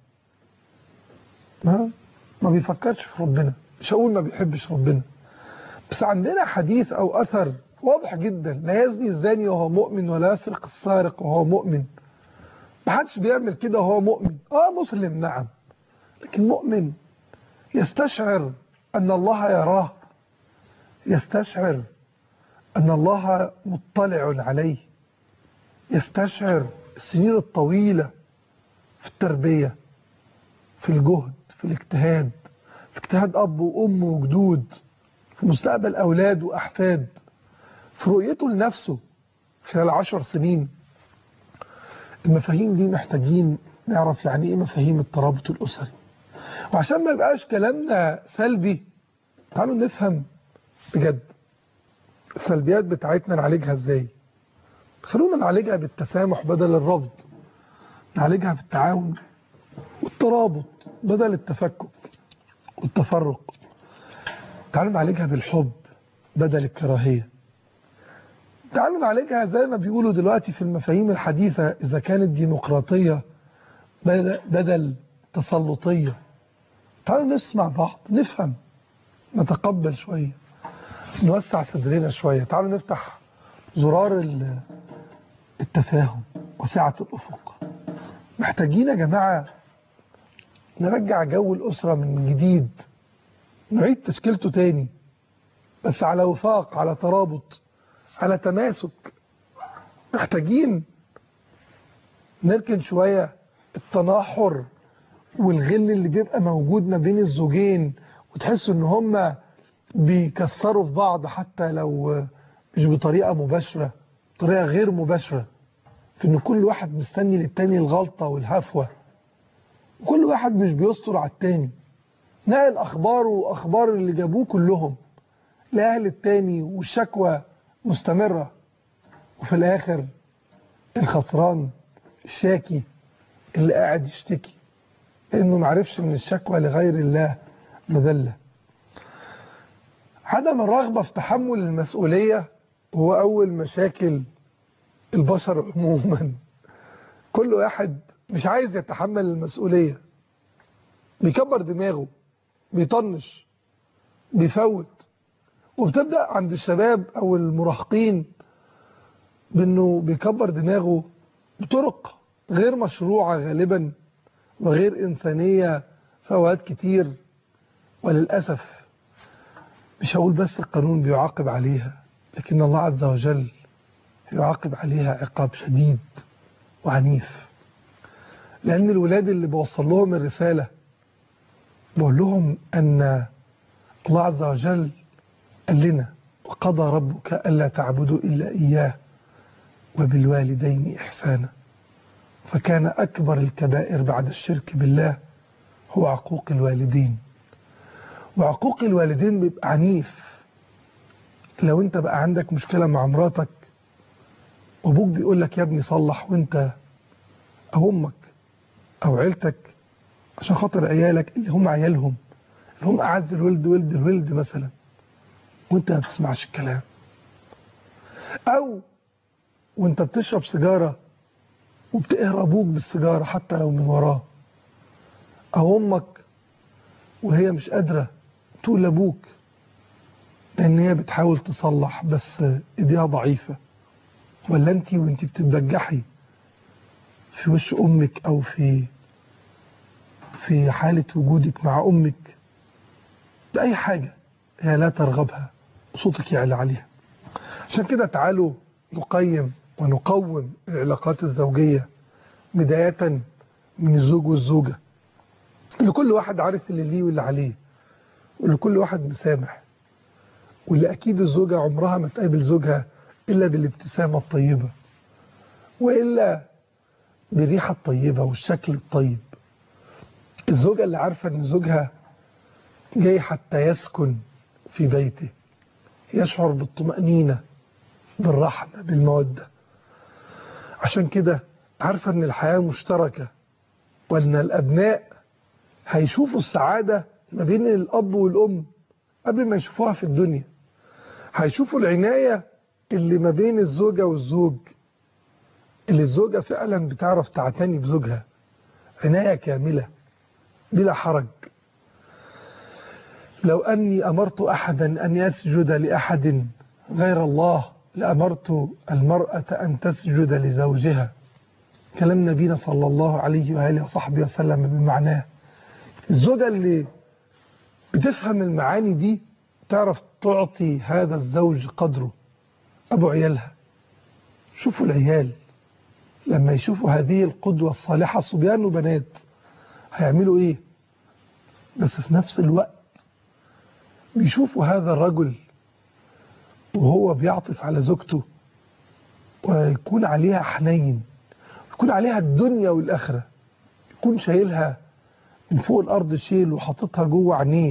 ما بيفكرش في ربنا. مش هقول ما بيحبش ربنا، بس عندنا حديث أو أثر واضح جدا: لا يزني الزاني وهو مؤمن ولا يسرق السارق وهو مؤمن. محدش بيعمل كده وهو مؤمن. مسلم نعم، لكن مؤمن يستشعر أن الله يراه، يستشعر أن الله مطلع عليه، يستشعر السنين الطويلة في التربية، في الجهد، في الاجتهاد، في اجتهاد أب وأم وجدود، في مستقبل أولاد وأحفاد، في رؤيته لنفسه خلال 10 سنين. المفاهيم دي محتاجين نعرف يعني إيه مفاهيم الترابط الأسري. وعشان ما يبقاش كلامنا سلبي، تعالوا نفهم بجد السلبيات بتاعتنا نعالجها ازاي. خلونا نعالجها بالتسامح بدل الرفض، نعالجها في التعاون والترابط بدل التفكك والتفرق. تعالوا نعالجها بالحب بدل الكراهية. تعالوا نعالجها زي ما بيقولوا دلوقتي في المفاهيم الحديثة، إذا كانت ديمقراطية بدل تسلطية. تعالوا نسمع بعض، نفهم، نتقبل شوية، نوسع صدرنا شوية. تعالوا نفتح زرار التفاهم وسعة الأفق. محتاجين يا جماعة نرجع جو الأسرة من جديد، نعيد تشكيلته تاني، بس على وفاق، على ترابط، على تماسك. محتاجين نركن شوية التناحر والغل اللي بيبقى موجود ما بين الزوجين، وتحسوا ان هم بيكسروا في بعض حتى لو مش بطريقة مباشرة، بطريقة غير مباشرة، في ان كل واحد مستني للتاني الغلطة والهفوة، وكل واحد مش بيستر على التاني، نقل اخباره واخبار اللي جابوه كلهم لأهل التاني، والشكوى مستمرة، وفي الاخر الخسران الشاكي اللي قاعد يشتكي لانه معرفش ان الشكوى لغير الله مذلة. عدم الرغبة في تحمل المسؤولية هو أول مشاكل البشر عموما. كل واحد مش عايز يتحمل المسؤولية، بيكبر دماغه، بيطنش، بيفوت. وبتبدأ عند الشباب أو المراهقين بأنه بيكبر دماغه بطرق غير مشروعة غالبا وغير إنسانية في أوقات كتير، وللأسف مش هقول بس القانون بيعاقب عليها، لكن الله عز وجل يعاقب عليها عقاب شديد وعنيف. لأن الولاد اللي بوصل لهم الرسالة بقول لهم أن الله عز وجل قال لنا وقضى ربك ألا تعبدوا إلا إياه وبالوالدين إحسانا. فكان أكبر الكبائر بعد الشرك بالله هو عقوق الوالدين. وعقوق الوالدين بيبقى عنيف. لو انت بقى عندك مشكلة مع مراتك وابوك بيقول لك يا ابني صلح، وانت او امك او عيلتك عشان خاطر عيالك اللي هم عيالهم اللي هم اعز الولد ولد الولد مثلا، وانت ما بتسمعش الكلام، او وانت بتشرب سيجارة وبتقهر ابوك بالسيجارة حتى لو من وراه، او امك وهي مش قادرة تقول لابوك لان هي بتحاول تصلح بس ايديها ضعيفة، ولا انت وانت بتتبجحي في وش امك او في حالة وجودك مع امك بأي حاجة هي لا ترغبها صوتك يعلى عليها. عشان كده تعالوا نقيم ونقوم العلاقات الزوجية بداية من الزوج والزوجة، اللي كل واحد عارف اللي ليه واللي عليه، واللي كل واحد مسامح، واللي أكيد الزوجة عمرها ما تقابل زوجها إلا بالابتسامة الطيبة، وإلا بالريحة الطيبة والشكل الطيب. الزوجة اللي عارفة أن زوجها جاي حتى يسكن في بيته، يشعر بالطمأنينة بالرحمة بالمودة. عشان كده عارفة أن الحياة مشتركة، وأن الأبناء هيشوفوا السعادة ما بين الأب والأم قبل ما يشوفوها في الدنيا. هيشوفوا العناية اللي ما بين الزوجة والزوج، اللي الزوجة فعلا بتعرف تعتني بزوجها عناية كاملة بلا حرج. لو أني أمرت أحدا أن يسجد لأحد غير الله لأمرت المرأة أن تسجد لزوجها. كلام نبينا صلى الله عليه وآله وصحبه وسلم بمعناه. الزوجة اللي بتفهم المعاني دي تعرف تعطي هذا الزوج قدره. أبو عيالها، شوفوا العيال لما يشوفوا هذه القدوة الصالحة صبيان وبنات هيعملوا إيه؟ بس في نفس الوقت بيشوفوا هذا الرجل وهو بيعطف على زوجته ويكون عليها حنين، يكون عليها الدنيا والآخرة، يكون شايلها من فوق الأرض شيل وحاططها جوه عينيه.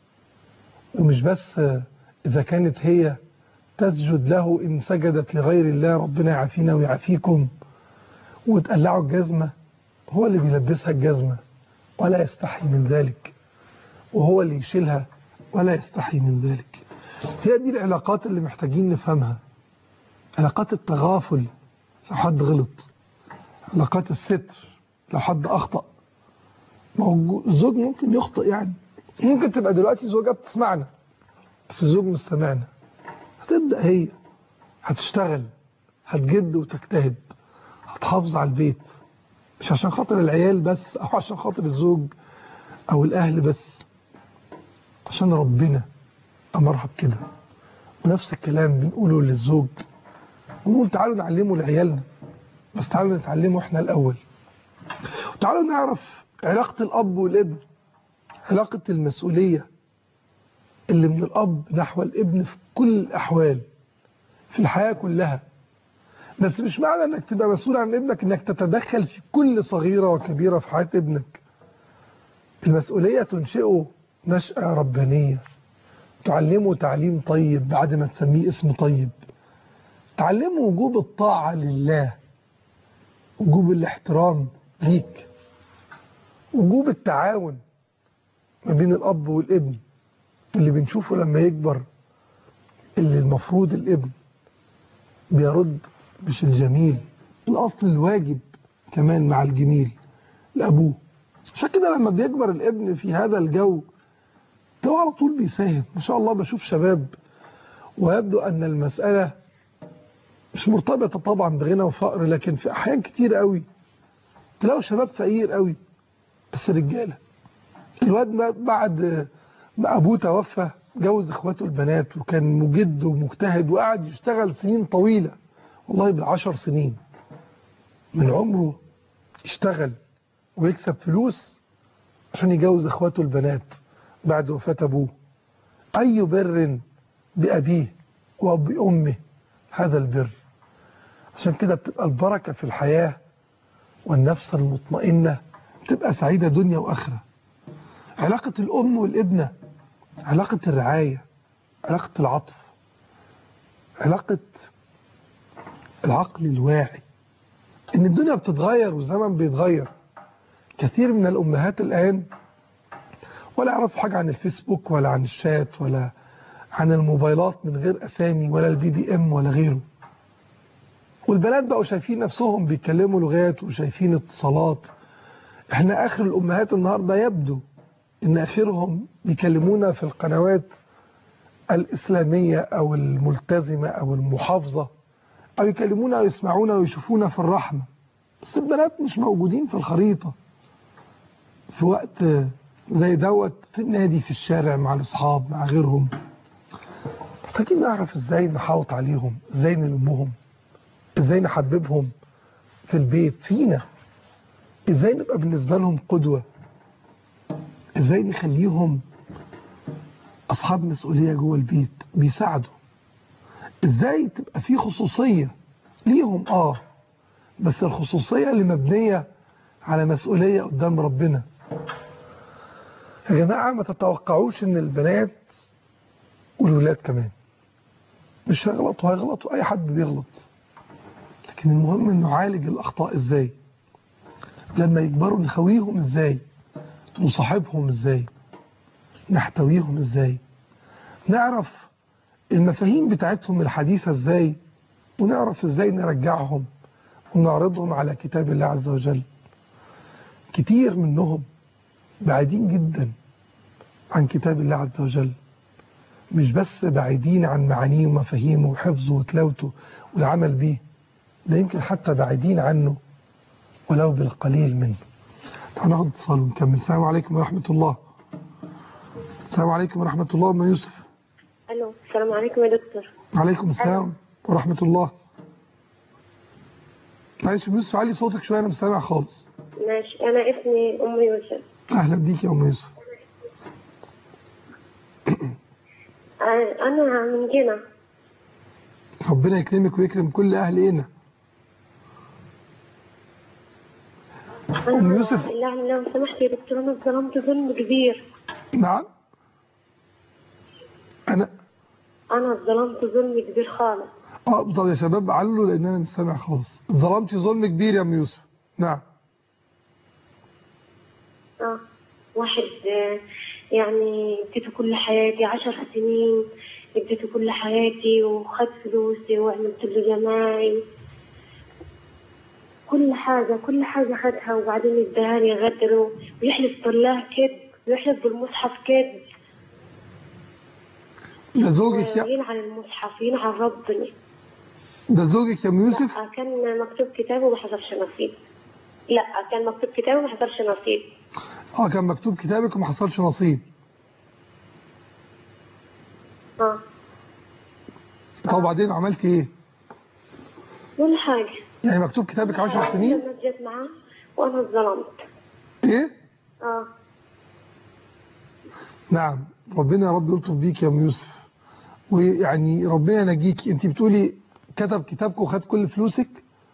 ومش بس إذا كانت هي تسجد له إن سجدت لغير الله ربنا يعافينا ويعافيكم وتقلعوا الجزمة، هو اللي بيلبسها الجزمة ولا يستحي من ذلك، وهو اللي يشيلها ولا يستحي من ذلك. هي دي العلاقات اللي محتاجين نفهمها. علاقات التغافل لو حد غلط، علاقات الستر لو حد أخطأ. الزوج ممكن يخطئ، يعني ممكن تبقى دلوقتي زوجة بتسمعنا بس الزوج مش سامعنا، هتبدأ هي هتشتغل، هتجد وتجتهد، هتحافظ على البيت، مش عشان خاطر العيال بس أو عشان خاطر الزوج أو الأهل بس، عشان ربنا أمرها بكده. ونفس الكلام بنقوله للزوج، ونقول تعالوا نعلمه لعيالنا، بس تعالوا نتعلمه احنا الأول. وتعالوا نعرف علاقة الأب والابن، علاقة المسؤولية اللي من الأب نحو الابن في كل الأحوال في الحياة كلها. بس مش معنى انك تبقى مسؤول عن ابنك انك تتدخل في كل صغيرة وكبيرة في حياة ابنك. المسؤولية تنشئه نشأة ربانية، تعلمه تعليم طيب بعد ما تسميه اسم طيب، تعلمه وجوب الطاعة لله، وجوب الاحترام ليك، وجوب التعاون ما بين الأب والابن اللي بنشوفه لما يكبر، اللي المفروض الابن بيرد مش الجميل، الأصل الواجب كمان مع الجميل لأبوه. عشان كده لما بيكبر الابن في هذا الجو ده على طول بيساهم. ما شاء الله بشوف شباب ويبدو أن المسألة مش مرتبطة طبعا بغنى وفقر، لكن في أحيان كتير قوي تلاقوا شباب فقير قوي بس رجالة. الواد بعد ما أبوه توفى جوز إخواته البنات وكان مجد ومجتهد وقعد يشتغل سنين طويلة والله ب10 سنين من عمره يشتغل ويكسب فلوس عشان يجوز اخواته البنات بعد وفاة ابوه. اي بر بأبيه وبأمه هذا البر. عشان كده بتبقى البركة في الحياة والنفس المطمئنة بتبقى سعيدة دنيا وآخرة. علاقة الأم والابنة، علاقة الرعاية، علاقة العطف، علاقة العقل الواعي. إن الدنيا بتتغير والزمن بيتغير. كثير من الأمهات الآن ولا يعرفوا حاجة عن الفيسبوك ولا عن الشات ولا عن الموبايلات من غير أسامي ولا الBBM ولا غيره. والبنات بقوا شايفين نفسهم بيتكلموا لغات وشايفين اتصالات. احنا آخر الأمهات النهاردة يبدو إن آخرهم بيكلمونا في القنوات الإسلامية أو الملتزمة أو المحافظة، أو يكلمونا ويسمعونا ويشوفونا في الرحمة. بس البنات مش موجودين في الخريطة في وقت زي دوت، في النادي، في الشارع، مع الأصحاب، مع غيرهم. محتاجين نعرف إزاي نحاوط عليهم، إزاي نلمهم، إزاي نحببهم في البيت فينا، إزاي نبقى بالنسبة لهم قدوة، إزاي نخليهم أصحاب مسؤولية جوه البيت بيساعدوا، إزاي تبقى في خصوصية ليهم. بس الخصوصية اللي مبنية على مسؤولية قدام ربنا. يا جماعة ما تتوقعوش ان البنات والولاد كمان مش هيغلطوا، اي حد بيغلط. لكن المهم انه نعالج الاخطاء ازاي، لما يكبروا نخويهم ازاي، نصاحبهم ازاي، نحتويهم ازاي، نعرف المفاهيم بتاعتهم الحديثة ازاي، ونعرف ازاي نرجعهم ونعرضهم على كتاب الله عز وجل. كتير منهم بعيدين جدا عن كتاب الله عز وجل، مش بس بعيدين عن معانيه ومفاهيمه وحفظه وتلاوته والعمل به، ده يمكن حتى بعيدين عنه ولو بالقليل منه. تعالوا ناخد اتصال ونكمل. السلام عليكم ورحمة الله. السلام عليكم ورحمة الله. أم يوسف. الو، السلام عليكم يا دكتور. وعليكم السلام ورحمة الله. معلش أم يوسف علي صوتك شوية، أنا مش سامع خالص. ماشي، أنا اسمي أم يوسف. أهلا بيك يا أم يوسف. أنا من جنة. ربنا يكرمك ويكرم كل أهل هنا. أم يوسف، يعني لو سمحت يا دكتور، أنا ظلمت ظلم كبير. نعم. أنا ظلمت ظلم كبير خالص. طب يا شباب علوا لأن أنا مش سامع خالص. ظلمتي ظلم كبير يا أم يوسف. نعم. واحد يعني اديته كل حياتي 10 سنين، اديته كل حياتي وخد فلوسي وعملت له جماعي، كل حاجة خدها، وبعدين اداهالي غدره ويحلف بالله كذب ويحلف بالمصحف كذب. ده زوجك يلعن المصحف، يلعن ربنا. ده زوجك يا أم يوسف؟ لا، كان مكتوب كتابه وما حصلش نصيب. لا، كان مكتوب كتابه وما حصلش نصيب. كان مكتوب كتابك وما حصلش نصيب. طب وبعدين عملتي ايه؟ ولا حاجة. يعني مكتوب كتابك 10 سنين؟ الناس جت معاه وانا اتظلمت. ايه؟ نعم. ربنا يا رب يلطف بيك يا ام يوسف، ويعني ربنا ينجيك. انت بتقولي كتب كتابك وخد كل فلوسك؟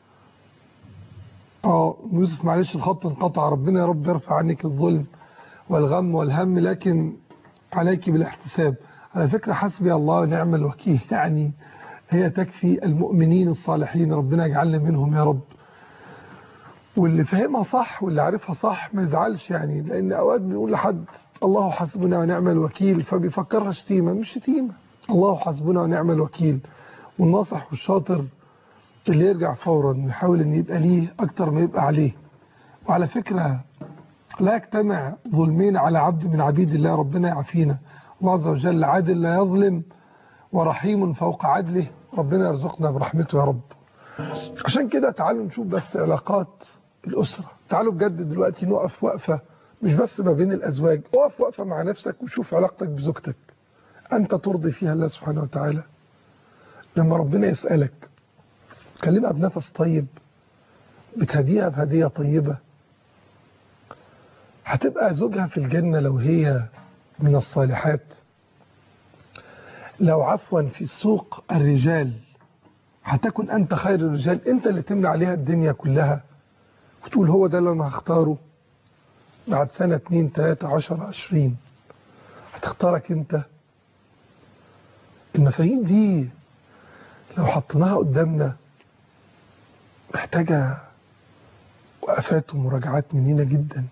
ام يوسف معلش الخط انقطع. ربنا يا رب يرفع عنك الظلم والغم والهم، لكن عليك بالاحتساب. على فكرة حسبي الله ونعم الوكيل، يعني هي تكفي المؤمنين الصالحين، ربنا يجعلنا منهم يا رب. واللي فهمها صح واللي عارفها صح ما يزعلش، يعني لأن أوقات بنقول لحد الله حسبنا ونعم الوكيل فبيفكرها شتيمة. مش شتيمة، الله حسبنا ونعم الوكيل. والناصح والشاطر اللي يرجع فورا يحاول ان يبقى ليه أكتر ما يبقى عليه. وعلى فكرة لا يجتمع ظلمين على عبد من عبيد الله، ربنا يعافينا. الله عز وجل عادل لا يظلم ورحيم فوق عدله، ربنا يرزقنا برحمته يا رب. عشان كده تعالوا نشوف بس علاقات الأسرة. تعالوا بجد دلوقتي نقف وقفة مش بس ما بين الأزواج، اقف وقفة مع نفسك وشوف علاقتك بزوجتك أنت ترضي فيها الله سبحانه وتعالى. لما ربنا يسألك تكلمها بنفس طيب، بتهديها بهدية طيبة، هتبقى زوجها في الجنة لو هي من الصالحات. لو عفوا في السوق الرجال هتكون أنت خير الرجال، أنت اللي تمنع عليها الدنيا كلها وتقول هو ده اللي أنا هختاره. بعد سنة 2 3 10 20 هتختارك أنت. المفاهيم دي لو حطيناها قدامنا محتاجة وقفات ومراجعات مننا جدا.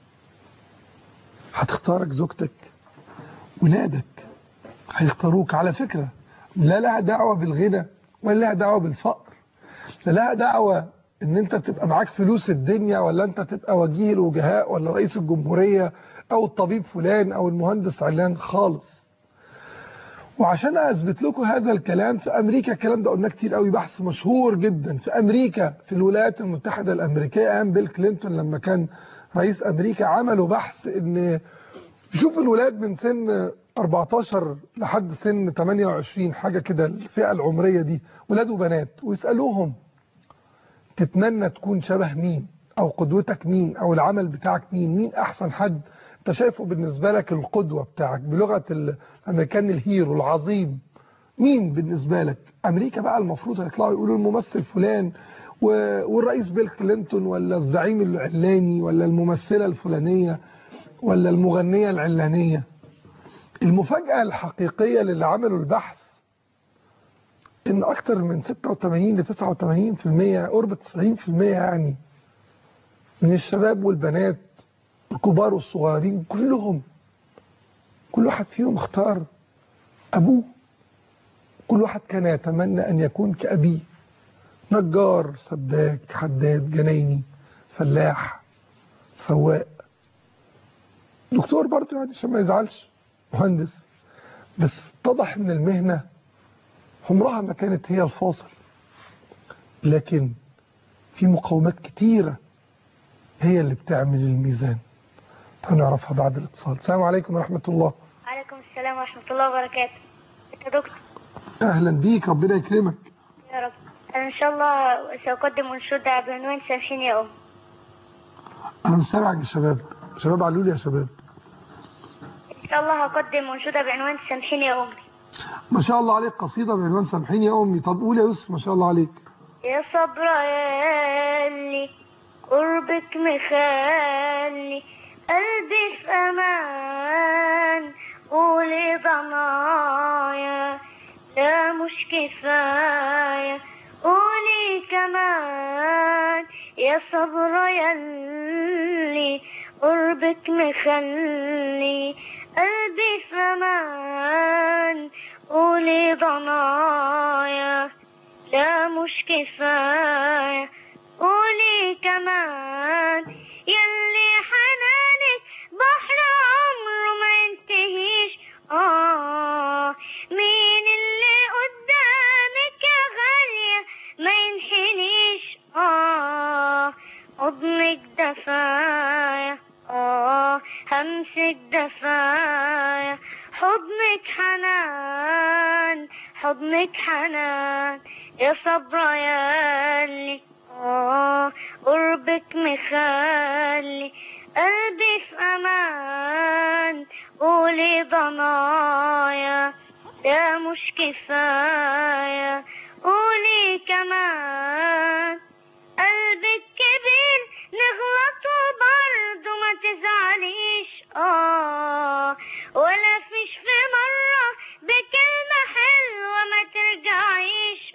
هتختارك زوجتك، ولادك هيختاروك. على فكرة لا لها دعوة بالغنى ولا لها دعوة بالفقر، لا لها دعوة ان انت تبقى معاك فلوس الدنيا ولا انت تبقى وجيه الوجهاء ولا رئيس الجمهورية او الطبيب فلان او المهندس علان خالص. وعشان اثبت لكم هذا الكلام، في امريكا الكلام ده قلناه كتير قوي، بحث مشهور جدا في امريكا في الولايات المتحدة الامريكية ايام بيل كلينتون لما كان رئيس امريكا، عملوا بحث ان يشوف الولاد من سن 14 لحد سن 28 حاجة كده، الفئة العمرية دي ولاد وبنات، ويسألوهم تتمنى تكون شبه مين او قدوتك مين او العمل بتاعك مين احسن حد انت شايفه بالنسبة لك القدوة بتاعك، بلغة الامريكان الهيرو العظيم، مين بالنسبة لك؟ امريكا بقى المفروض هيطلعوا يقولوا الممثل فلان والرئيس بيل كلينتون ولا الزعيم العلاني ولا الممثلة الفلانية ولا المغنية العلانية. المفاجأة الحقيقية للي عملوا البحث ان اكتر من 86 ل 89% قرب 90% يعني من الشباب والبنات الكبار والصغيرين كلهم، كل واحد فيهم اختار ابوه. كل واحد كان يتمنى ان يكون كأبيه، نجار، سباك، حداد، جنايني، فلاح، سواق، دكتور برضه يعني عشان ما يزعلش، مهندس. بس اتضح ان المهنة عمرها ما كانت هي الفاصل، لكن في مقاومات كتيرة هي اللي بتعمل الميزان. هنعرفها بعد الاتصال. السلام عليكم ورحمة الله. وعليكم السلام ورحمة الله وبركاته. يا دكتور. أهلا بيك، ربنا يكرمك. يا رب. أنا إن شاء الله سأقدم أنشودة بعنوان سامحيني يا أم. أنا مستمعك يا شباب، شباب علوا لي يا شباب. إن شاء الله هقدم أنشودة بعنوان سامحيني يا أمي. ما شاء الله عليك، قصيدة بعنوان سامحيني يا أمي. طب قول يا يوسف، ما شاء الله عليك. يا صبر ياللي قربك مخلي قلبي في أمان، قولي ضنايا لا مش كفاية، قولي كمان يا صبر ياللي قربك مخلي قلبي في أمان، قولي ضنايا لا مش كفاية، قولي كمان ياللي حنانك بحر عمره ما ينتهيش. مين اللي قدامك يا غالية ما ينحنيش. حضنك دفاية، همسك دفاية، حضنك حنان، حضنك حنان، يا صبرا ياللي قربك مخلي قلبي في أمان، قولي ضنايا لا مش كفاية، قولي كمان قلبك كبير نغلط وبرضه ما تزعليش. ولا فيش في مرة بكلمة حلوة ما ترجعيش.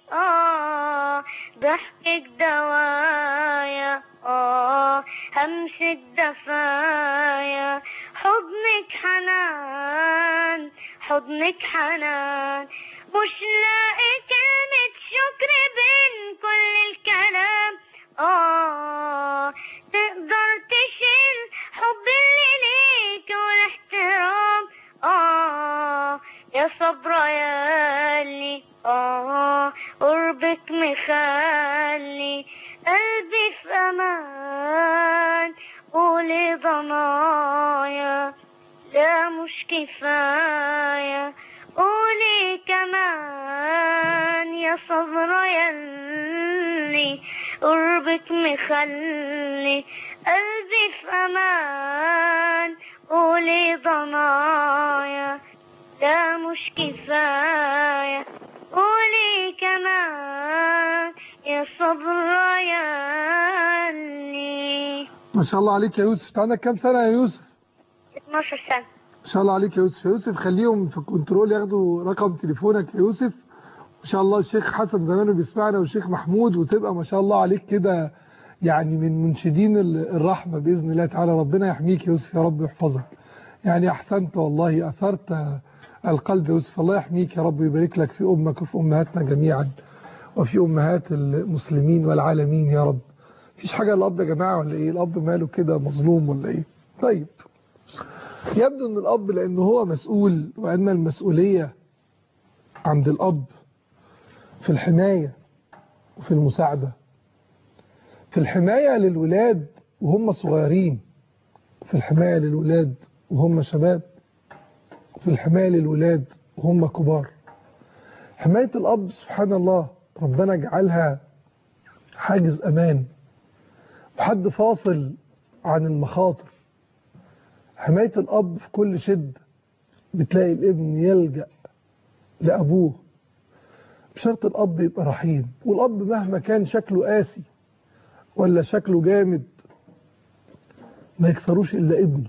ضحكك دوايا، همسك دفايا، حضنك حنان، حضنك حنان، مش لاقي كلمة شكر بين كل الكلام. تقدر تشيل حب اللي ليك والاحترام. يا صبرا ياللي قربك مخلي قلبي في أمان، قولي ضنايا لا مش كفاية، قولي كمان يا صبرا ياللي تملي قربك مخلي قلبي في أمان. قولي ضنايا ده مش كفاية، قولي كمان يا صبر ياللي. ما شاء الله عليك يا يوسف. عندك كام سنة يا يوسف؟ 12 سنة. ما شاء الله عليك يا يوسف. يا يوسف خليهم في الكنترول ياخدوا رقم تليفونك يا يوسف. ما شاء الله الشيخ حسن زمانه بيسمعنا والشيخ محمود، وتبقى ما شاء الله عليك كده يعني من منشدين الرحمة بإذن الله تعالى. ربنا يحميك يا يوسف يا رب ويحفظك. يعني أحسنت والله، أثرت القلب يا يوسف. الله يحميك يا رب ويبارك لك في أمك وفي أمهاتنا جميعا وفي أمهات المسلمين والعالمين يا رب. مفيش حاجة الأب يا جماعة ولا إيه؟ الأب ماله كده مظلوم ولا إيه؟ طيب، يبدو أن الأب لأنه هو مسؤول، وأن المسؤولية عند الأب في الحماية وفي المساعدة، في الحماية للولاد وهم صغيرين، في الحماية للولاد وهم شباب، في الحماية للولاد وهم كبار. حماية الأب سبحان الله ربنا جعلها حاجز أمان وحد فاصل عن المخاطر. حماية الأب في كل شدة بتلاقي الابن يلجأ لأبوه، بشرط الأب يبقى رحيم. والأب مهما كان شكله قاسي ولا شكله جامد ما يكسروش إلا ابنه،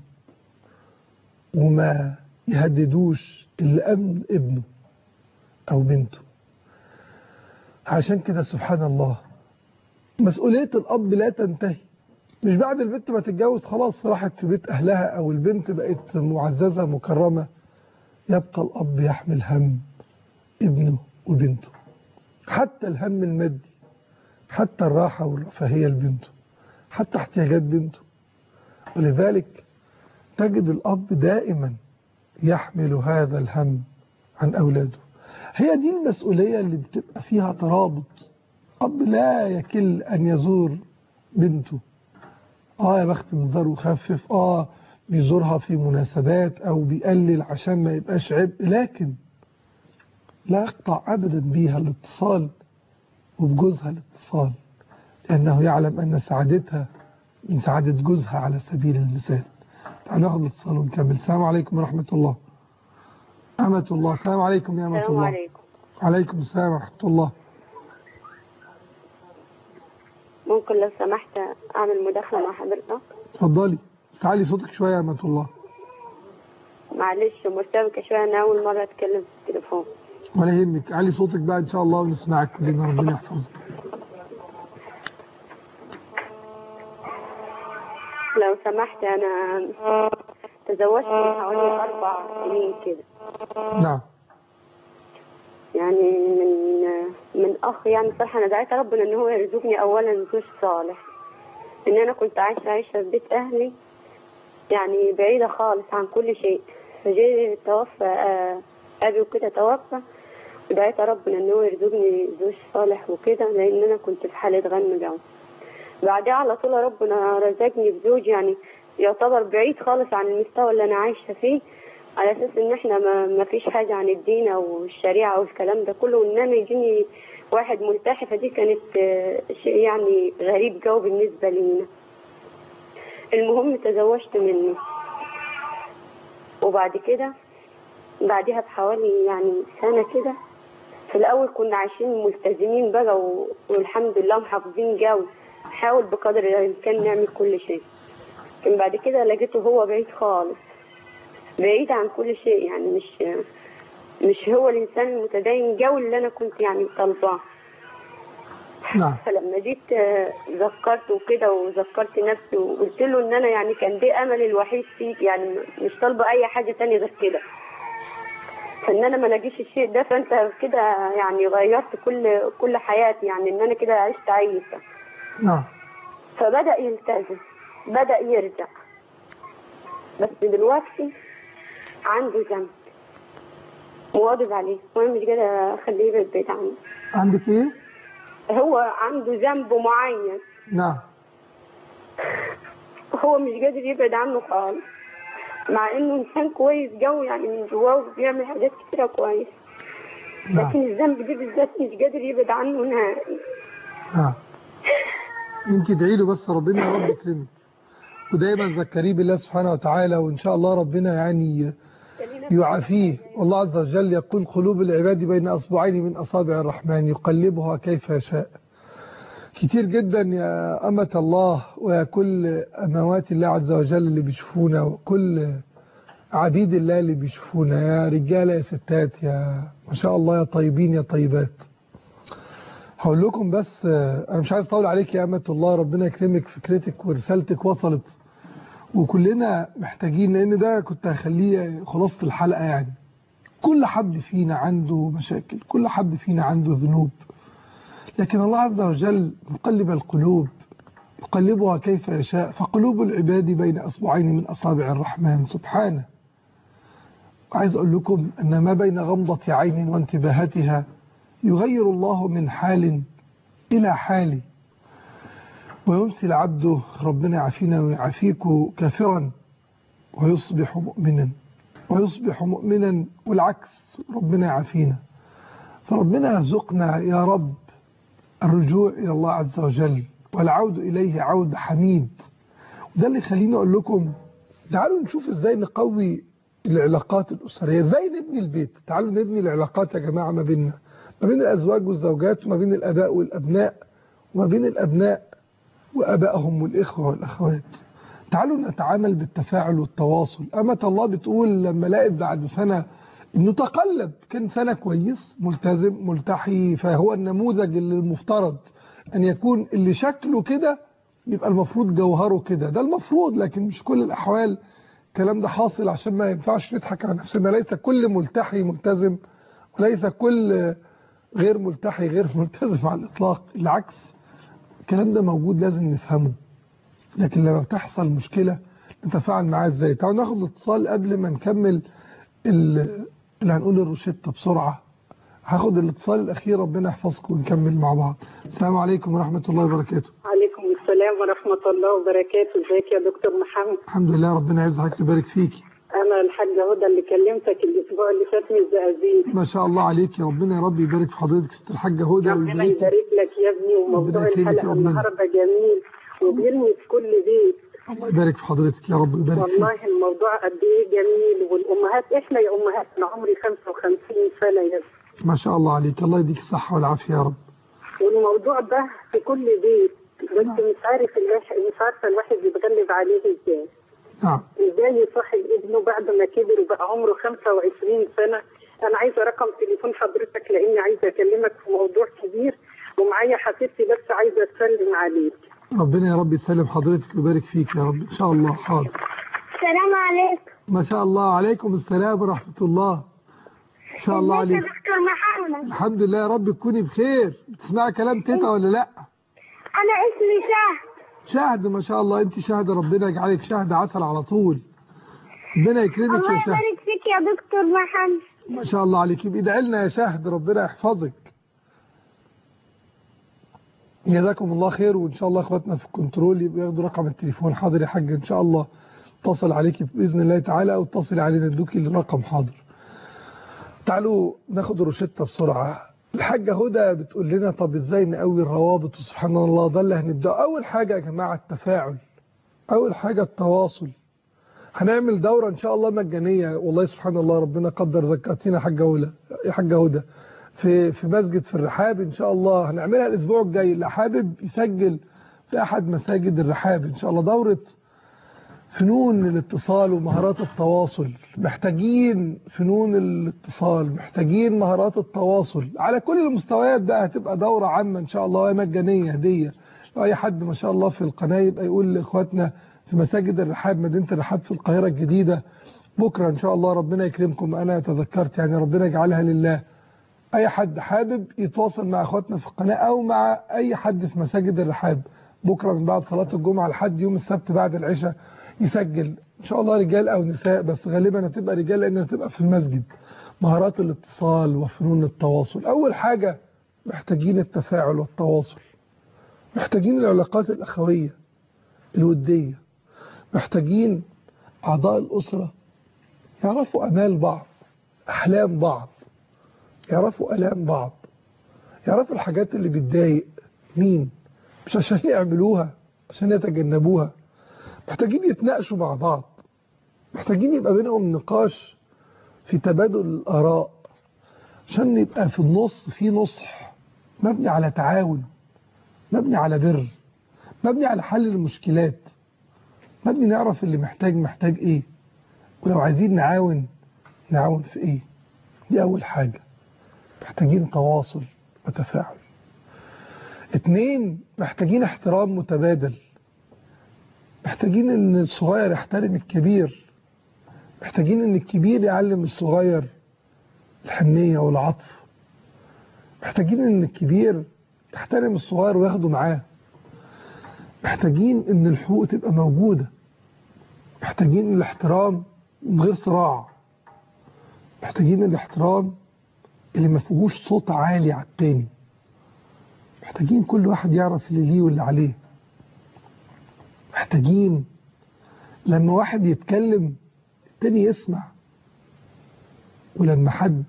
وما يهددوش إلا أمن ابنه أو بنته. عشان كده سبحان الله مسؤولية الأب لا تنتهي. مش بعد البنت ما تتجوز خلاص راحت في بيت أهلها أو البنت بقت معززة مكرمة، يبقى الأب يحمل هم ابنه وبنته، حتى الهم المادي، حتى الراحة والرفاهية لبنته، حتى احتياجات بنته. ولذلك تجد الأب دائما يحمل هذا الهم عن أولاده. هي دي المسؤولية اللي بتبقى فيها ترابط. أب لا يكل أن يزور بنته، يا بخت من زار وخفف، بيزورها في مناسبات أو بيقلل عشان ما يبقاش عبء، لكن لا يقطع أبدا بيها الاتصال وبجوزها الاتصال، لأنه يعلم أن سعادتها من سعادة جوزها على سبيل المثال. تعالوا ناخد الاتصال ونكمل. السلام عليكم ورحمة الله. أمة الله. السلام عليكم يا أمة الله. السلام عليكم. عليكم السلام ورحمة الله. ممكن لو سمحت أعمل مداخلة مع حضرتك؟ اتفضلي، استعلي صوتك شوية يا أمة الله. معلش مرتبكة شوية، أنا أول مرة أتكلم في التليفون. ولا يهمك، علي صوتك بقى إن شاء الله ونسمعك كلنا، ربنا يحفظك. لو سمحت أنا تزوجت من حوالي 4 سنين كده. نعم. يعني من أخ، يعني صراحة أنا دعيت ربنا إن هو يرزقني أولا زوج صالح. إن أنا كنت عايشة في بيت أهلي يعني بعيدة خالص عن كل شيء، فجي توفى أبي وكده توفى، ودعيت ربنا إن هو يرزقني زوج صالح وكده، لأن أنا كنت في حالة غم جو. بعدها على طول ربنا رزقني بزوج يعني يعتبر بعيد خالص عن المستوى اللي أنا عايشة فيه، على أساس إن إحنا ما فيش حاجة عن الدين أو الشريعة والكلام ده كله، وإن أنا يجيني واحد ملتحي، فدي كانت شيء يعني غريب جو بالنسبة لينا. المهم تزوجت منه، وبعد كده بعدها بحوالي يعني سنة كده، في الأول كنا عايشين ملتزمين بقى والحمد لله محافظين جو، حاول بقدر الإمكان نعمل كل شيء. لكن بعد كده لقيته هو بعيد خالص، بعيد عن كل شيء، يعني مش هو الإنسان المتدين جو اللي أنا كنت يعني طالباه. نعم. فلما جيت ذكرت وكده وذكرت نفسي وقلت له ان انا يعني كان ده امل الوحيد فيك، يعني مش طالبه اي حاجه تانية غير كده، فان انا ما لاقيش الشيء ده، فانت كده يعني غيرت كل حياتي، يعني ان انا كده عشت عايشه. نعم. فبدا يلتزم، بدا يرجع، بس دلوقتي عنده ذنب مواظب عليه، وانا مش قادره اخليه يبعد بعيد عني. عندك ايه؟ هو عنده ذنب معين. نعم. هو مش قادر يبعد عنه خالص، مع انه انسان كويس جو يعني من جواه وبيعمل حاجات كتيره كويس. نعم. لكن الذنب دي بالذات مش قادر يبعد عنه نهائي. نعم. انت ادعي له بس ربنا يا رب يكرمك، ودايما ذكريه بالله سبحانه وتعالى، وان شاء الله ربنا يعني يعافيه. والله عز وجل يقول قلوب العباد بين اصبعين من اصابع الرحمن يقلبها كيف يشاء. كتير جدا يا أمة الله ويا كل أموات الله عز وجل اللي بيشوفونا، وكل عبيد الله اللي بيشوفونا، يا رجالة يا ستات، يا ما شاء الله، يا طيبين يا طيبات. هقول لكم بس، أنا مش عايز أطول عليك يا أمة الله، ربنا يكرمك، فكرتك ورسالتك وصلت وكلنا محتاجين، لأن ده كنت هخليه خلاصة الحلقة. يعني كل حد فينا عنده مشاكل، كل حد فينا عنده ذنوب، لكن الله عز وجل مقلب القلوب يقلبها كيف يشاء، فقلوب العباد بين أصبعين من أصابع الرحمن سبحانه. وعايز أقول لكم أن ما بين غمضة عين وانتباهتها يغير الله من حال إلى حال، ويمسي العبد، ربنا يعافينا ويعافيك، كافرا ويصبح مؤمنا، ويصبح مؤمنا والعكس، ربنا يعافينا. فربنا يرزقنا يا رب الرجوع إلى الله عز وجل والعود إليه عود حميد. وده اللي يخليني أقول لكم تعالوا نشوف إزاي نقوي العلاقات الأسرية، إزاي نبني البيت. تعالوا نبني العلاقات يا جماعة ما بيننا، ما بين الأزواج والزوجات، وما بين الآباء والأبناء، وما بين الأبناء وأبائهم والإخوة والأخوات. تعالوا نتعامل بالتفاعل والتواصل. أمة الله بتقول لما لقيت بعد سنة إنه تقلب، كان سنة كويس ملتزم ملتحي، فهو النموذج اللي المفترض أن يكون اللي شكله كده يبقى المفروض جوهره كده، ده المفروض، لكن مش كل الأحوال الكلام ده حاصل، عشان ما ينفعش نضحك على نفسنا. ليس كل ملتحي ملتزم، وليس كل غير ملتحي غير ملتزم على الإطلاق، العكس، الكلام ده موجود لازم نفهمه. لكن لما بتحصل مشكلة نتفاعل معاها ازاي. تعالوا ناخد الاتصال قبل ما نكمل اللي هنقول الروشتة بسرعة. هاخد الاتصال الأخير، ربنا يحفظكم ونكمل مع بعض. السلام عليكم ورحمة الله وبركاته. عليكم السلام ورحمة الله وبركاته. ازيك يا دكتور محمد؟ الحمد لله، ربنا يعزك ويبارك فيكي. أنا الحاجة هدى اللي كلمتك الأسبوع اللي فات من الزقازيق. ما شاء الله عليك، يا ربنا يا رب يبارك في حضرتك ست الحاجة هدى. ربنا يبارك لك يا ابني، وموضوع الحلقة النهاردة جميل وبيلمس كل بيت. الله يبارك في حضرتك يا رب ويبارك فيك. والله الموضوع قد ايه جميل، والأمهات احنا يا أمهات، أنا عمري 55 سنة يا ابني. ما شاء الله عليك، الله يديك الصحة والعافية يا رب. والموضوع ده في كل بيت، بس مش عارفة الواحد يتغلب عليه ازاي. نعم. ازاي يصاحب ابنه بعد ما كبر وبقى عمره 25 سنة. انا عايزة رقم تليفون حضرتك، لاني عايزة اكلمك في موضوع كبير، ومعايا حفيدتي بس عايزة اتسلم عليك. ربنا يا رب يسلم حضرتك ويبارك فيك يا رب ان شاء الله. حاضر. السلام عليكم. ما شاء الله، عليكم السلام ورحمة الله. ما شاء الله عليك. ازيك يا دكتور محمد؟ الحمد لله يا رب تكوني بخير. بتسمعي كلام تيتا ولا لا؟ انا اسمي شهد. شهد، ما شاء الله، انت شهد، ربنا يجعلك شهد عسل على طول. ربنا يكرمك يا شهد. الله يبارك فيك يا دكتور محمد. ما شاء الله عليك. ادعي لنا يا شهد، ربنا يحفظك. جزاكم الله خير. وان شاء الله اخواتنا في الكنترول يبقوا ياخدوا رقم التليفون. حاضر يا حاج، ان شاء الله اتصل عليك باذن الله تعالى، او اتصل علينا ندوكي الرقم. حاضر. تعالوا ناخد روشتة بسرعة. الحاجة هدى بتقول لنا طب ازاي نقوي الروابط، وسبحان الله ده اللي هنبدأ. اول حاجة يا جماعة التفاعل، اول حاجة التواصل. هنعمل دورة ان شاء الله مجانية، والله سبحان الله ربنا قدر زكاتينا يا حاجة هدى في مسجد في الرحاب ان شاء الله. هنعملها الاسبوع الجاي، اللي حابب يسجل في احد مساجد الرحاب ان شاء الله. دورة فنون الاتصال ومهارات التواصل. محتاجين فنون الاتصال، محتاجين مهارات التواصل على كل المستويات. بقى هتبقى دورة عامة ان شاء الله ومجانية هدية. لو اي حد ما شاء الله في القناة يبقى يقول لاخواتنا في مساجد الرحاب، مدينة الرحاب في القاهرة الجديدة، بكرة ان شاء الله ربنا يكرمكم. انا تذكرت يعني، ربنا يجعلها لله. اي حد حابب يتواصل مع اخواتنا في القناة او مع اي حد في مساجد الرحاب بكرة من بعد صلاة الجمعة لحد يوم السبت بعد العشاء يسجل ان شاء الله، رجال او نساء، بس غالبا هتبقى رجال لان هتبقى في المسجد. مهارات الاتصال وفنون التواصل. اول حاجة محتاجين التفاعل والتواصل، محتاجين العلاقات الاخوية الودية، محتاجين اعضاء الاسرة يعرفوا امال بعض، احلام بعض، يعرفوا الام بعض، يعرفوا الحاجات اللي بتضايق مين، مش عشان يعملوها، عشان يتجنبوها. محتاجين يتناقشوا مع بعض، محتاجين يبقى بينهم نقاش في تبادل الآراء، عشان يبقى في النص في نصح مبني على تعاون، مبني على بر، مبني على حل المشكلات، مبني نعرف اللي محتاج ايه، ولو عايزين نعاون في ايه. دي اول حاجة. محتاجين تواصل وتفاعل. 2 محتاجين احترام متبادل، محتاجين ان الصغير يحترم الكبير، محتاجين ان الكبير يعلم الصغير الحنية والعطف، محتاجين ان الكبير يحترم الصغير وياخده معاه، محتاجين ان الحقوق تبقى موجودة، محتاجين الاحترام من غير صراع، محتاجين الاحترام اللي ما فيهوش صوت عالي على التاني، محتاجين كل واحد يعرف اللي ليه واللي عليه، محتاجين لما واحد يتكلم التاني يسمع، ولما حد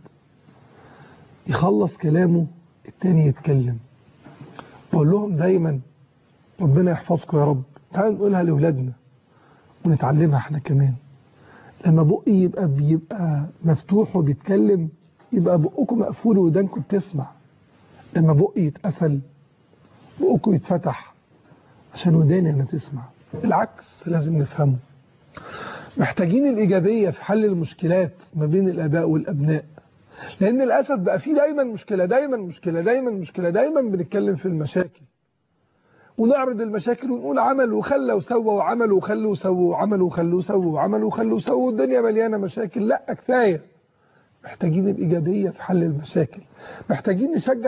يخلص كلامه التاني يتكلم. بقول لهم دايما ربنا يحفظكم يا رب. تعالوا نقولها لأولادنا ونتعلمها احنا كمان. لما بقي يبقى مفتوح وبيتكلم، يبقى بقكم مقفول ودانكم بتسمع. لما بقي يتقفل، بقكم يتفتح عشان وداني انا تسمع. العكس لازم نفهمه. محتاجين الإيجابية في حل المشكلات ما بين الآباء والأبناء، لأن للأسف بقى فيه دايما مشكلة، دايما بنتكلم في المشاكل ونعرض المشاكل ونقول عمل وخلى وسوى وعمل وخلى وسوى وعمل وخلى وسوى وعمل وخلى وسوى والدنيا مليانة مشاكل. لا، كفاية. محتاجين الإيجابية في حل المشاكل، محتاجين نشجع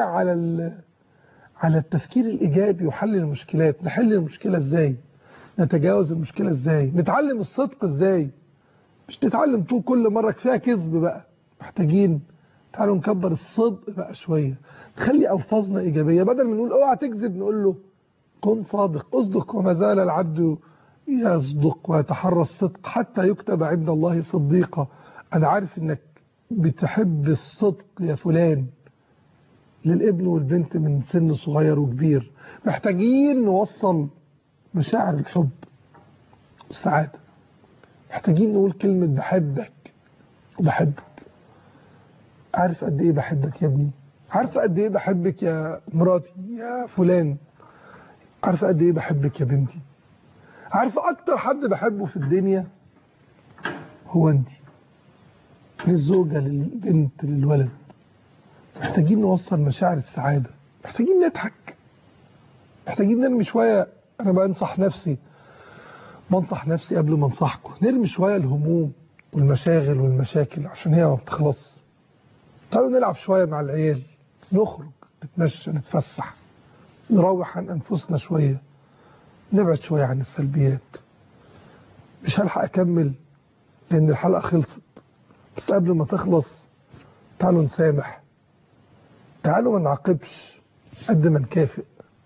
على التفكير الإيجابي وحل المشكلات. نحل المشكلة إزاي، نتجاوز المشكلة إزاي، نتعلم الصدق إزاي، مش نتعلم طول كل مرة كفاية كذب بقى. محتاجين تعالوا نكبر الصدق بقى شوية، نخلي ألفاظنا إيجابية، بدل ما نقول اوعى تكذب نقول له كن صادق، اصدق وما زال العبد يصدق ويتحرى الصدق حتى يكتب عند الله صديقا. أنا عارف إنك بتحب الصدق يا فلان، للابن والبنت من سن صغير وكبير. محتاجين نوصل مشاعر الحب والسعادة، محتاجين نقول كلمة بحبك وبحبك. عارف قد ايه بحبك يا ابني، عارف قد ايه بحبك يا مراتي يا فلان، عارف قد ايه بحبك يا بنتي. عارف اكتر حد بحبه في الدنيا هو انت، من الزوجة للبنت للولد. محتاجين نوصل مشاعر السعادة، محتاجين نضحك، محتاجين نرمي شوية. انا بنصح نفسي قبل ما انصحكم، نرمي شوية الهموم والمشاغل والمشاكل عشان هي ما بتخلص. تعالوا نلعب شوية مع العيال، نخرج نتمشى نتفسح، نروح عن أنفسنا شوية، نبعد شوية عن السلبيات. مش هلحق أكمل لأن الحلقة خلصت، بس قبل ما تخلص تعالوا نسامح، تعالوا ما نعاقبش قد ما نكافئ.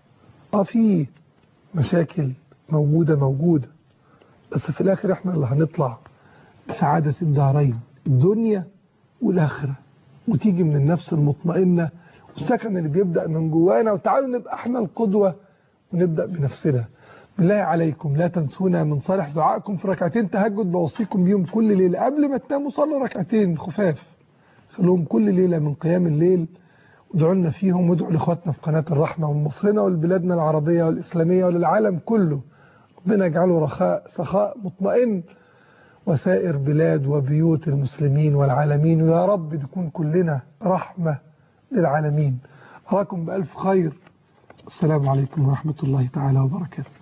في مشاكل موجودة، بس في الآخر احنا اللي هنطلع بسعادة الدارين، الدنيا والآخرة، وتيجي من النفس المطمئنة والسكن اللي بيبدأ من جوانا. وتعالوا نبقى احنا القدوة ونبدأ بنفسنا. بالله عليكم لا تنسونا من صالح دعائكم في ركعتين تهجد بوصيكم بيهم كل ليلة. قبل ما تناموا صلوا ركعتين خفاف، خلوهم كل ليلة من قيام الليل، ودعوا لنا فيهم، وادعوا لاخواتنا في قناة الرحمة ومصرنا ولبلادنا العربية والإسلامية وللعالم كله. ربنا يجعله رخاء سخاء مطمئن وسائر بلاد وبيوت المسلمين والعالمين، ويا رب نكون كلنا رحمة للعالمين. أراكم بألف خير. السلام عليكم ورحمة الله تعالى وبركاته.